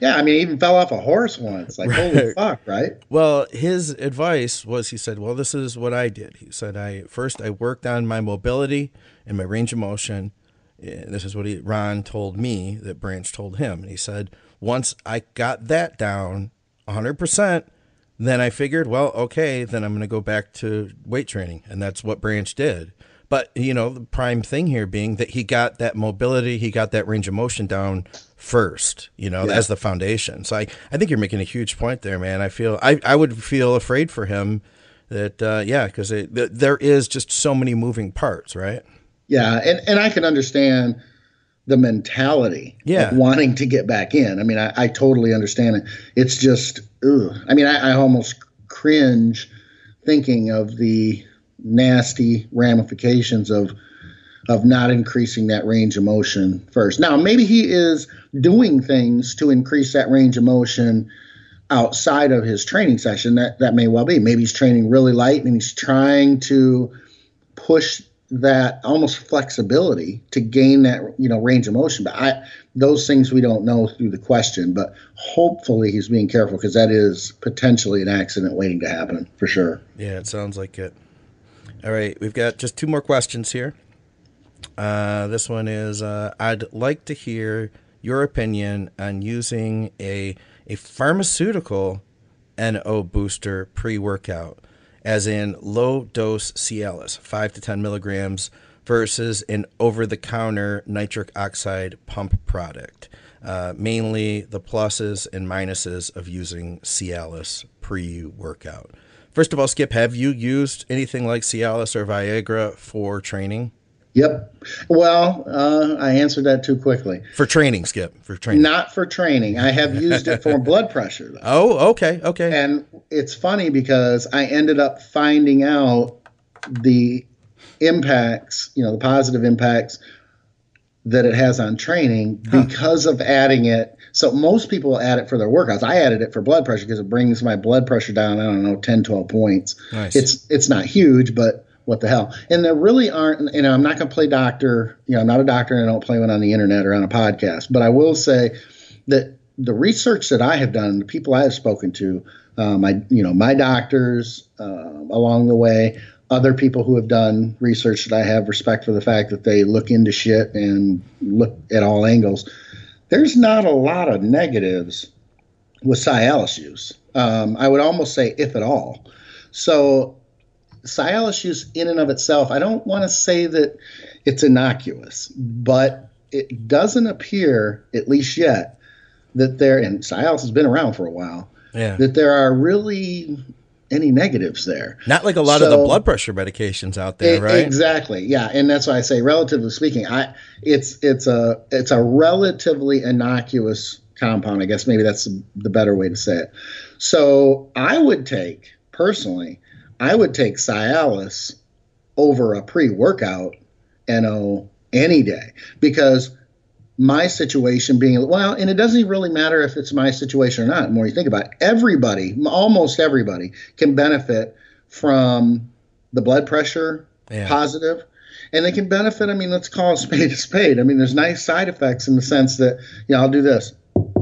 S5: Yeah, I mean, he even fell off a horse once. Like, holy
S2: Right.
S5: fuck, right?
S2: Well, his advice was, he said, well, this is what I did. He said, I first I worked on my mobility and my range of motion. And this is what he, Ron told me that Branch told him. And he said, once I got that down one hundred percent, then I figured, well, okay, then I'm going to go back to weight training. And that's what Branch did. But, you know, the prime thing here being that he got that mobility, he got that range of motion down first, you know,
S5: Yeah.
S2: as the foundation. So I, I think you're making a huge point there, man. I feel, I, I would feel afraid for him that, uh, yeah, because th- there is just so many moving parts, right?
S5: Yeah, and, and I can understand the mentality
S2: Yeah.
S5: of wanting to get back in. I mean, I, I totally understand it. It's just, ugh. I mean, I, I almost cringe thinking of the nasty ramifications of of not increasing that range of motion first. Now, maybe he is doing things to increase that range of motion outside of his training session. That that may well be. Maybe he's training really light and he's trying to push that almost flexibility to gain that, you know, range of motion. But I, those things we don't know through the question, but hopefully he's being careful because that is potentially an accident waiting to happen for sure.
S2: Yeah, it sounds like it. All right, we've got just two more questions here. Uh, this one is, uh, I'd like to hear your opinion on using a a pharmaceutical N O booster pre-workout, as in low-dose Cialis, five to ten milligrams, versus an over-the-counter nitric oxide pump product. Uh, mainly the pluses and minuses of using Cialis pre-workout. First of all, Skip, have you used anything like Cialis or Viagra for training?
S5: Yep. Well, uh, I answered that too quickly.
S2: For training, Skip, for training.
S5: Not for training. I have used it for blood pressure, though.
S2: Oh, okay, okay.
S5: And it's funny because I ended up finding out the impacts, you know, the positive impacts that it has on training
S2: Huh.
S5: because of adding it. So most people add it for their workouts. I added it for blood pressure because it brings my blood pressure down, I don't know, ten, twelve points.
S2: Nice.
S5: It's it's not huge, but what the hell? And there really aren't, you know, I'm not going to play doctor. You know, I'm not a doctor and I don't play one on the internet or on a podcast. But I will say that the research that I have done, the people I have spoken to, uh, my, you know, my doctors uh, along the way, other people who have done research that I have respect for the fact that they look into shit and look at all angles. There's not a lot of negatives with Cialis use. Um, I would almost say if at all. So Cialis use in and of itself, I don't want to say that it's innocuous, but it doesn't appear, at least yet, that there, and Cialis has been around for a while,
S2: Yeah.
S5: that there are really any negatives there.
S2: Not like a lot of the
S5: So-
S2: blood pressure medications out there,
S5: E-
S2: right?
S5: Exactly. Yeah, and that's why I say, relatively speaking, I it's it's a it's a relatively innocuous compound. I guess maybe that's the better way to say it. So I would take personally, I would take Cialis over a pre-workout N O any day because my situation being, well, and it doesn't really matter if it's my situation or not. The more you think about it, everybody, almost everybody can benefit from the blood pressure
S2: Yeah.
S5: positive, and they can benefit. I mean, let's call a spade a spade. I mean, there's nice side effects in the sense that, you know, I'll do this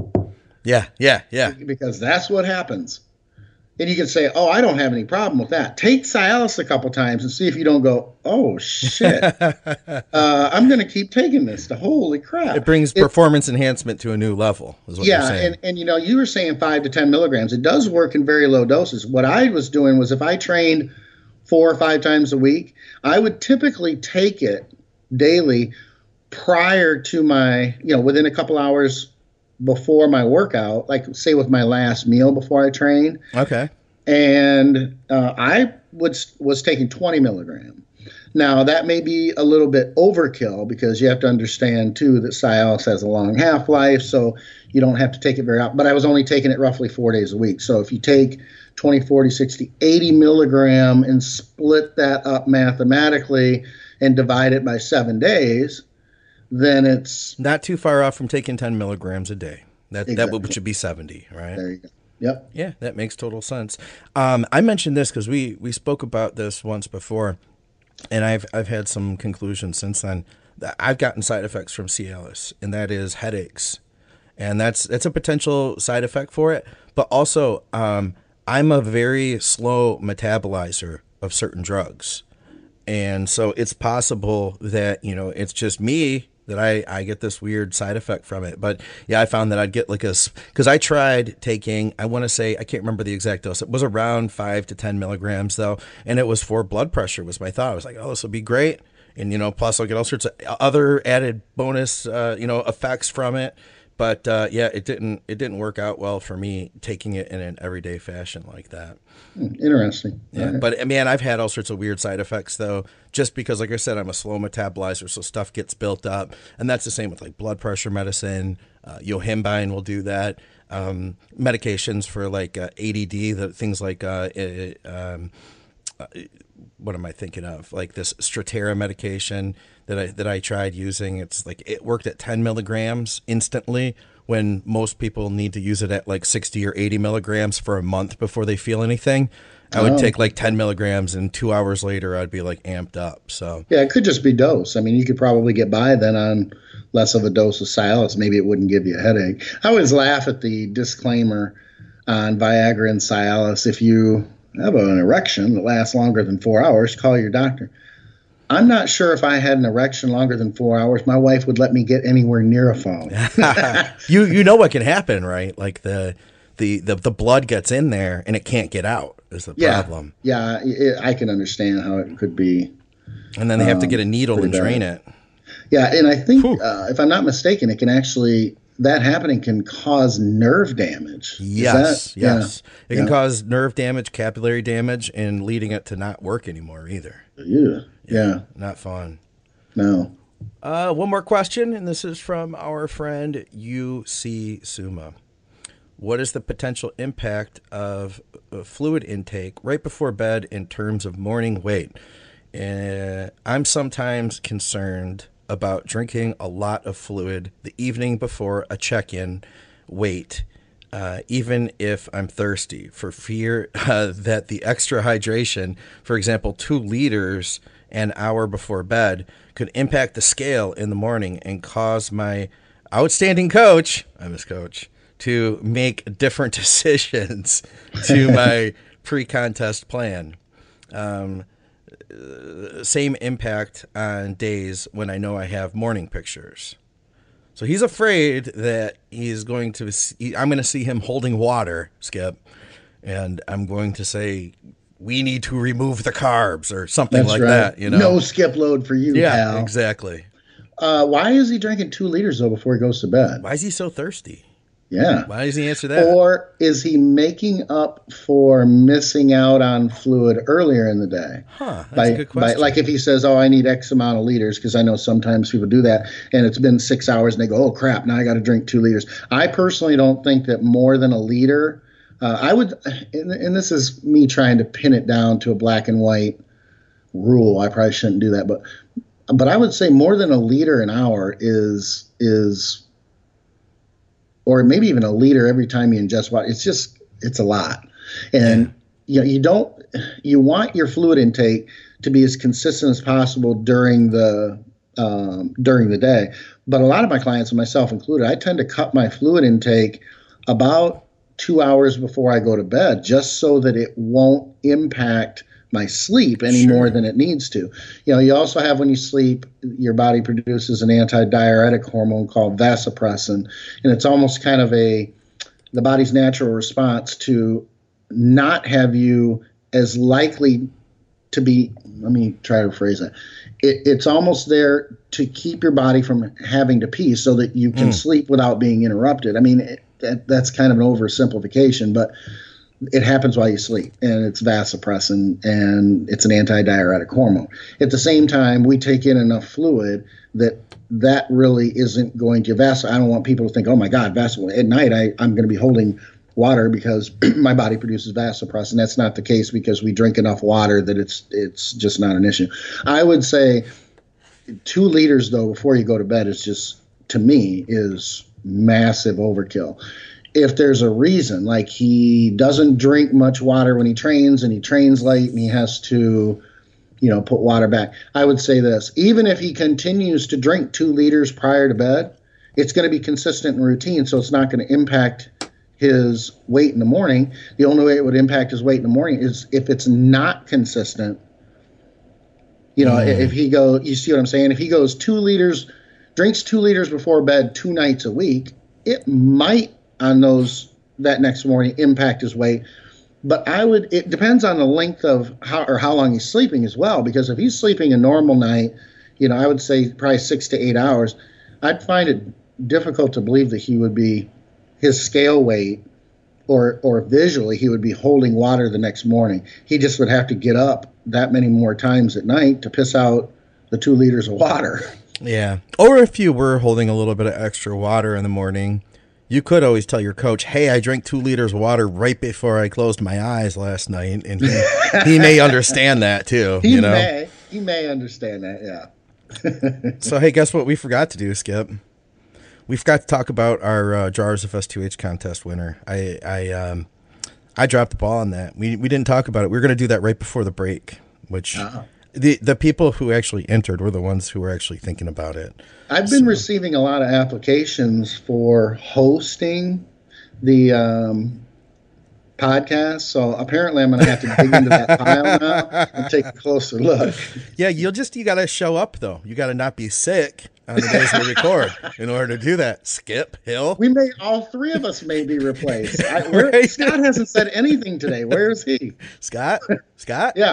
S2: Yeah, yeah, yeah.
S5: because that's what happens. And you can say, oh, I don't have any problem with that. Take Cialis a couple times and see if you don't go, oh, shit. uh, I'm going to keep taking this. To holy crap.
S2: It brings performance enhancement to a new level, is what you're
S5: Yeah,
S2: saying.
S5: and, and you know, you were saying five to ten milligrams. It does work in very low doses. What I was doing was if I trained four or five times a week, I would typically take it daily prior to my, you know, within a couple hours before my workout, like say with my last meal before I trained.
S2: Okay.
S5: And uh, I was was taking twenty milligram. Now that may be a little bit overkill because you have to understand too that Cialis has a long half life, so you don't have to take it very often. But I was only taking it roughly four days a week. So if you take twenty, forty, sixty, eighty milligram and split that up mathematically and divide it by seven days, then it's
S2: Not too far off from taking ten milligrams a day. That that
S5: Exactly.
S2: would should be seventy, right?
S5: there you go. Yep.
S2: Yeah, that makes total sense. Um, I mentioned this because we, we spoke about this once before, and I've I've had some conclusions since then. I've gotten side effects from Cialis, and that is headaches and that's that's a potential side effect for it. But also, um, I'm a very slow metabolizer of certain drugs, and so it's possible that, you know, it's just me that I, I get this weird side effect from it. But yeah, I found that I'd get like a, because I tried taking, I want to say, I can't remember the exact dose. It was around five to ten milligrams though. And it was for blood pressure was my thought. I was like, oh, this will be great. And, you know, plus I'll get all sorts of other added bonus, uh, you know, effects from it. But uh, yeah, it didn't, it didn't work out well for me taking it in an everyday fashion like that.
S5: Interesting.
S2: Yeah,
S5: Right.
S2: but man, I've had all sorts of weird side effects though, just because, like I said, I'm a slow metabolizer, so stuff gets built up, and that's the same with like blood pressure medicine. Uh, Yohimbine will do that. Um, medications for like uh, A D D, the things like uh, it, um, uh, what am I thinking of? Like this Strattera medication that I that I tried using. It's like it worked at ten milligrams instantly, when most people need to use it at like sixty or eighty milligrams for a month before they feel anything. I would
S5: Oh.
S2: take like ten milligrams, and two hours later I'd be like amped up. So
S5: Yeah, it could just be dose. I mean, you could probably get by then on less of a dose of Cialis. Maybe it wouldn't give you a headache. I always laugh at the disclaimer on Viagra and Cialis. If you have an erection that lasts longer than four hours, call your doctor. I'm not sure if I had an erection longer than four hours, my wife would let me get anywhere near a phone.
S2: you you know what can happen, right? Like the the the, the blood gets in there and it can't get out is the
S5: Yeah,
S2: problem.
S5: yeah, it, I can understand how it could be.
S2: And then they have to
S5: Um,
S2: get a needle and
S5: pretty bad.
S2: drain it.
S5: Yeah, and I think,
S2: Whew.
S5: uh, if I'm not mistaken, it can actually, that happening can cause nerve damage. Is
S2: Yes,
S5: that- yeah.
S2: yes. It can
S5: Yeah.
S2: cause nerve damage, capillary damage, and leading it to not work anymore either.
S5: Yeah, yeah,
S2: Not fun.
S5: no.
S2: Uh, one more question, and this is from our friend U C Suma. What is the potential impact of uh, fluid intake right before bed in terms of morning weight? Uh, I'm sometimes concerned about drinking a lot of fluid the evening before a check-in weight, uh, even if I'm thirsty, for fear uh, that the extra hydration, for example, two liters an hour before bed, could impact the scale in the morning and cause my outstanding coach, I'm his coach, to make different decisions to my pre-contest plan. Um, same impact on days when I know I have morning pictures. So he's afraid that he's going to see, I'm going to see him holding water, Skip, and I'm going to say, we need to remove the carbs or something
S5: That's
S2: like
S5: right.
S2: that, you know?
S5: No skip load for you,
S2: Yeah,
S5: pal.
S2: exactly.
S5: Uh, why is he drinking two liters, though, before he goes to bed?
S2: Why is he so thirsty?
S5: Yeah.
S2: Why does he answer that?
S5: Or is he making up for missing out on fluid earlier in the day?
S2: Huh, that's
S5: by,
S2: a good question.
S5: By, like if he says, oh, I need X amount of liters, because I know sometimes people do that, and it's been six hours, and they go, oh, crap, now I got to drink two liters. I personally don't think that more than a liter, uh, I would, and, and this is me trying to pin it down to a black and white rule. I probably shouldn't do that, but but I would say more than a liter an hour is is or maybe even a liter every time you ingest water. It's just, it's a lot. And, you know, you don't, you want your fluid intake to be as consistent as possible during the, um, during the day. But a lot of my clients, and myself included, I tend to cut my fluid intake about two hours before I go to bed, just so that it won't impact my sleep any
S2: Sure.
S5: more than it needs to. You know, you also have, when you sleep, your body produces an antidiuretic hormone called vasopressin, and it's almost kind of a the body's natural response to not have you as likely to be. Let me try to phrase that. It, it's almost there to keep your body from having to pee, so that you can
S2: Mm.
S5: sleep without being interrupted. I mean, it, that, that's kind of an oversimplification, but it happens while you sleep, and it's vasopressin, and it's an antidiuretic hormone. At the same time, we take in enough fluid that that really isn't going to vas. I don't want people to think, oh my God, vas. At night, I, I'm going to be holding water because my body produces vasopressin. That's not the case, because we drink enough water that it's it's just not an issue. I would say two liters, though, before you go to bed is just, to me, is massive overkill. If there's a reason, like he doesn't drink much water when he trains, and he trains late, and he has to, you know, put water back, I would say this: even if he continues to drink two liters prior to bed, it's going to be consistent and routine, so it's not going to impact his weight in the morning. The only way it would impact his weight in the morning is if it's not consistent. You know, mm. if he go, you see what I'm saying? If he goes two liters, drinks two liters before bed two nights a week, it might on those that next morning impact his weight. But I would, it depends on the length of how or how long he's sleeping as well. Because if he's sleeping a normal night, you know, I would say probably six to eight hours, I'd find it difficult to believe that he would be, his scale weight or or visually, he would be holding water the next morning. He just would have to get up that many more times at night to piss out the two liters of water.
S2: Yeah. Or if you were holding a little bit of extra water in the morning, you could always tell your coach, hey, I drank two liters of water right before I closed my eyes last night. And he, he may understand that too.
S5: He
S2: you know?
S5: may. He may understand that, yeah.
S2: So, hey, guess what we forgot to do, Skip? We forgot to talk about our uh, Jars of S two H contest winner. I I um I dropped the ball on that. We we didn't talk about it. We were going to do that right before the break, which uh-huh. the the people who actually entered were the ones who were actually thinking about it.
S5: I've been so. receiving a lot of applications for hosting the um, podcast, so apparently I'm going to have to dig into that pile now and take a closer look.
S2: Yeah, you'll just you got to show up though. You got to not be sick on the days we record in order to do that. Skip Hill.
S5: We may all three of us may be replaced. I, where, right? Scott hasn't said anything today. Where is he?
S2: Scott? Scott?
S5: Yeah.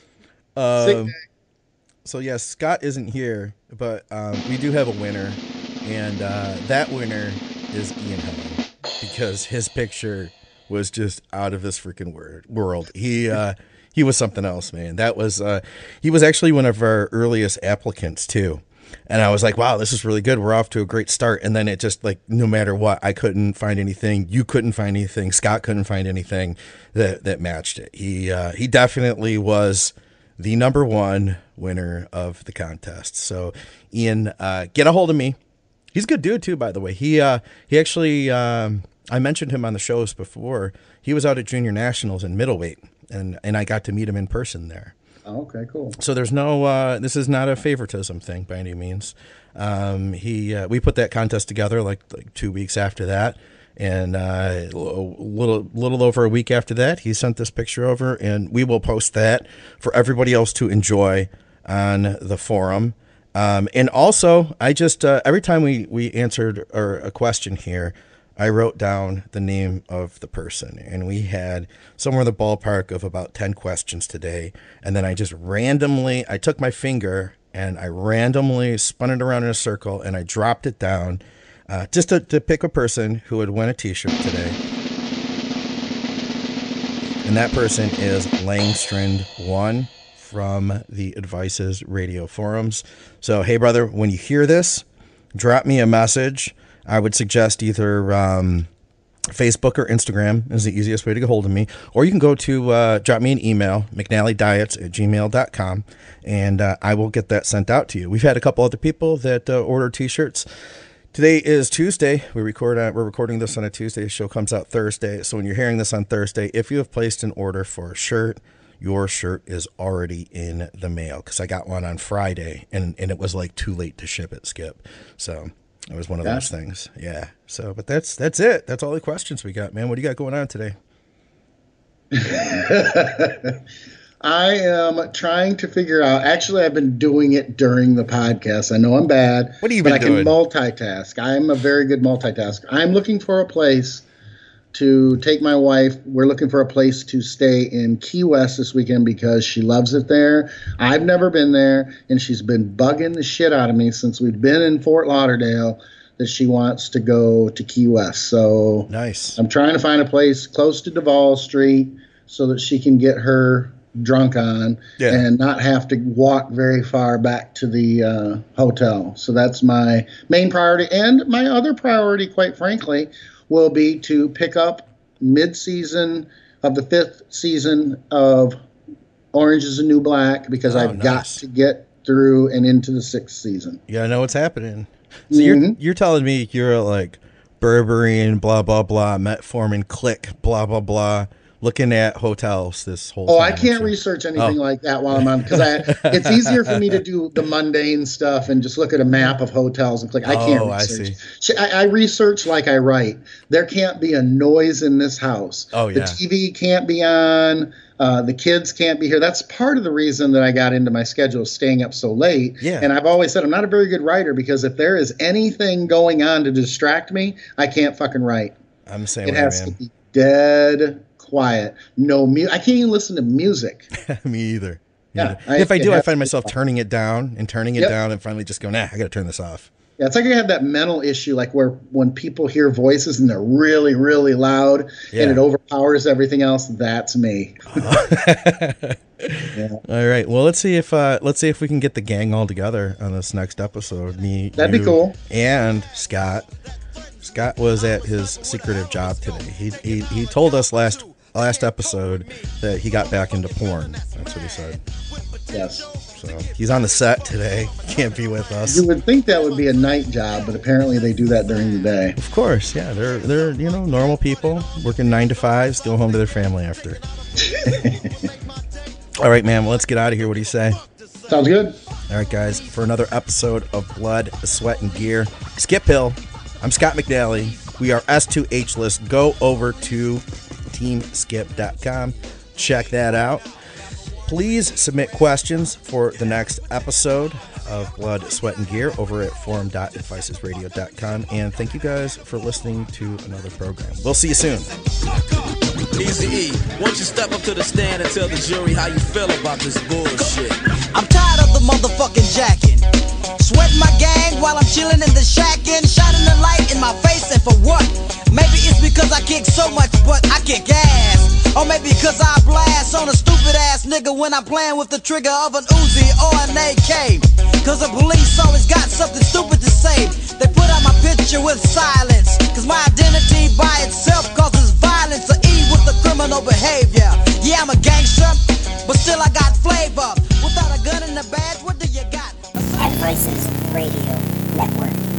S2: Um, so yes, yeah, Scott isn't here, but um, we do have a winner, and uh, that winner is Ian Helen because his picture was just out of this freaking word, world. He uh, he was something else, man. That was uh, he was actually one of our earliest applicants too. And I was like, wow, this is really good. We're off to a great start. And then it just like, no matter what, I couldn't find anything. You couldn't find anything. Scott couldn't find anything that, that matched it. He, uh, he definitely was the number one winner of the contest. So Ian, uh, get a hold of me. He's a good dude too, by the way. He, uh, he actually, um, I mentioned him on the shows before. He was out at junior nationals in middleweight and, and I got to meet him in person there.
S5: Oh, okay, cool.
S2: So there's no, uh, this is not a favoritism thing by any means. Um, he, uh, we put that contest together like, like two weeks after that. And uh, a little, little over a week after that, he sent this picture over, and we will post that for everybody else to enjoy on the forum. Um, and also, I just, uh, every time we, we answered or a question here, I wrote down the name of the person, and we had somewhere in the ballpark of about ten questions today. And then I just randomly, I took my finger and I randomly spun it around in a circle and I dropped it down uh, just to, to pick a person who would win a t-shirt today. And that person is Langstrand one from the Advices Radio forums. So, hey brother, when you hear this, drop me a message. I would suggest either um, Facebook or Instagram is the easiest way to get hold of me. Or you can go to uh, drop me an email, mcnallydiets at gmail dot com, and uh, I will get that sent out to you. We've had a couple other people that uh, order T-shirts. Today is Tuesday. We record. On, we're recording this on a Tuesday. The show comes out Thursday. So when you're hearing this on Thursday, if you have placed an order for a shirt, your shirt is already in the mail. Because I got one on Friday, and, and it was like too late to ship it, Skip. So... it was one of yeah. those things. Yeah. So, but that's, that's it. That's all the questions we got, man. What do you got going on today?
S5: I am trying to figure out, actually, I've been doing it during the podcast. I know I'm bad,
S2: what have you
S5: but
S2: been
S5: I
S2: doing?
S5: can multitask. I'm a very good multitasker. I'm looking for a place to take my wife. We're looking for a place to stay in Key West this weekend because she loves it there. I've never been there, and she's been bugging the shit out of me since we've been in Fort Lauderdale that she wants to go to Key West. So
S2: nice.
S5: I'm trying to find a place close to Duval Street so that she can get her drunk on yeah. and not have to walk very far back to the uh, hotel. So that's my main priority. And my other priority, quite frankly, will be to pick up mid-season of the fifth season of Orange is the New Black because oh, I've nice. got to get through and into the sixth season.
S2: Yeah, I know what's happening. So
S5: mm-hmm.
S2: you're you're telling me you're like Burberry and blah blah blah, Metformin, Click, blah blah blah, looking at hotels this whole
S5: Oh,
S2: time.
S5: I can't
S2: actually.
S5: research anything
S2: Oh.
S5: like that while I'm on, because I it's easier for me to do the mundane stuff and just look at a map of hotels and click. I can't
S2: Oh, I
S5: research.
S2: see.
S5: Sh- I, I research like I write. There can't be a noise in this house.
S2: Oh, yeah.
S5: The T V can't be on. Uh, the kids can't be here. That's part of the reason that I got into my schedule of staying up so late.
S2: Yeah.
S5: And I've always said I'm not a very good writer, because if there is anything going on to distract me, I can't fucking write.
S2: I'm the same
S5: It
S2: way,
S5: has
S2: man.
S5: to be dead quiet. No mu- I can't even listen to music.
S2: Me either. Me
S5: Yeah,
S2: either. if I
S5: it
S2: do, I
S5: has to
S2: find
S5: be
S2: myself
S5: quiet.
S2: turning it down and turning it
S5: Yep.
S2: down and finally just go, nah, I got to turn this off.
S5: Yeah, it's like I have that mental issue, like where when people hear voices and they're really, really loud
S2: Yeah.
S5: and it overpowers everything else. That's me. Yeah.
S2: All right. Well, let's see if uh, let's see if we can get the gang all together on this next episode. Me,
S5: That'd be
S2: you,
S5: cool.
S2: And Scott. Scott was at his secretive job today. He he, he told us last last episode that he got back into porn. That's what he said.
S5: Yes.
S2: So he's on the set today. Can't be with us.
S5: You would think that would be a night job, but apparently they do that during the day.
S2: Of course, yeah. They're they're you know normal people working nine to five, still home to their family after. All right, man. Well, let's get out of here. What do you say?
S5: Sounds good.
S2: All right, guys. For another episode of Blood, Sweat, and Gear, Skip Hill. I'm Scott McNally. We are S two H List. Go over to team skip dot com. Check that out. Please submit questions for the next episode of Blood, Sweat, and Gear over at forum dot advices radio dot com. And thank you guys for listening to another program. We'll see you soon.
S9: Easy E, won't you step up to the stand and tell the jury how you feel about this bullshit?
S10: I'm tired of the motherfucking jacking. Sweating my gang while I'm chilling in the shackin', shining the light in my face, and for what? Maybe it's because I kick so much, but I kick ass. Or maybe because I blast on a stupid ass nigga when I'm playing with the trigger of an Uzi or an A K. Cause the police always got something stupid to say. They put out my picture with silence. Cause my identity by itself causes violence or E with the criminal behavior. Yeah, I'm a gangster, but still I got flavor. Without a gun and a badge, what do you got?
S1: Advices Radio Network.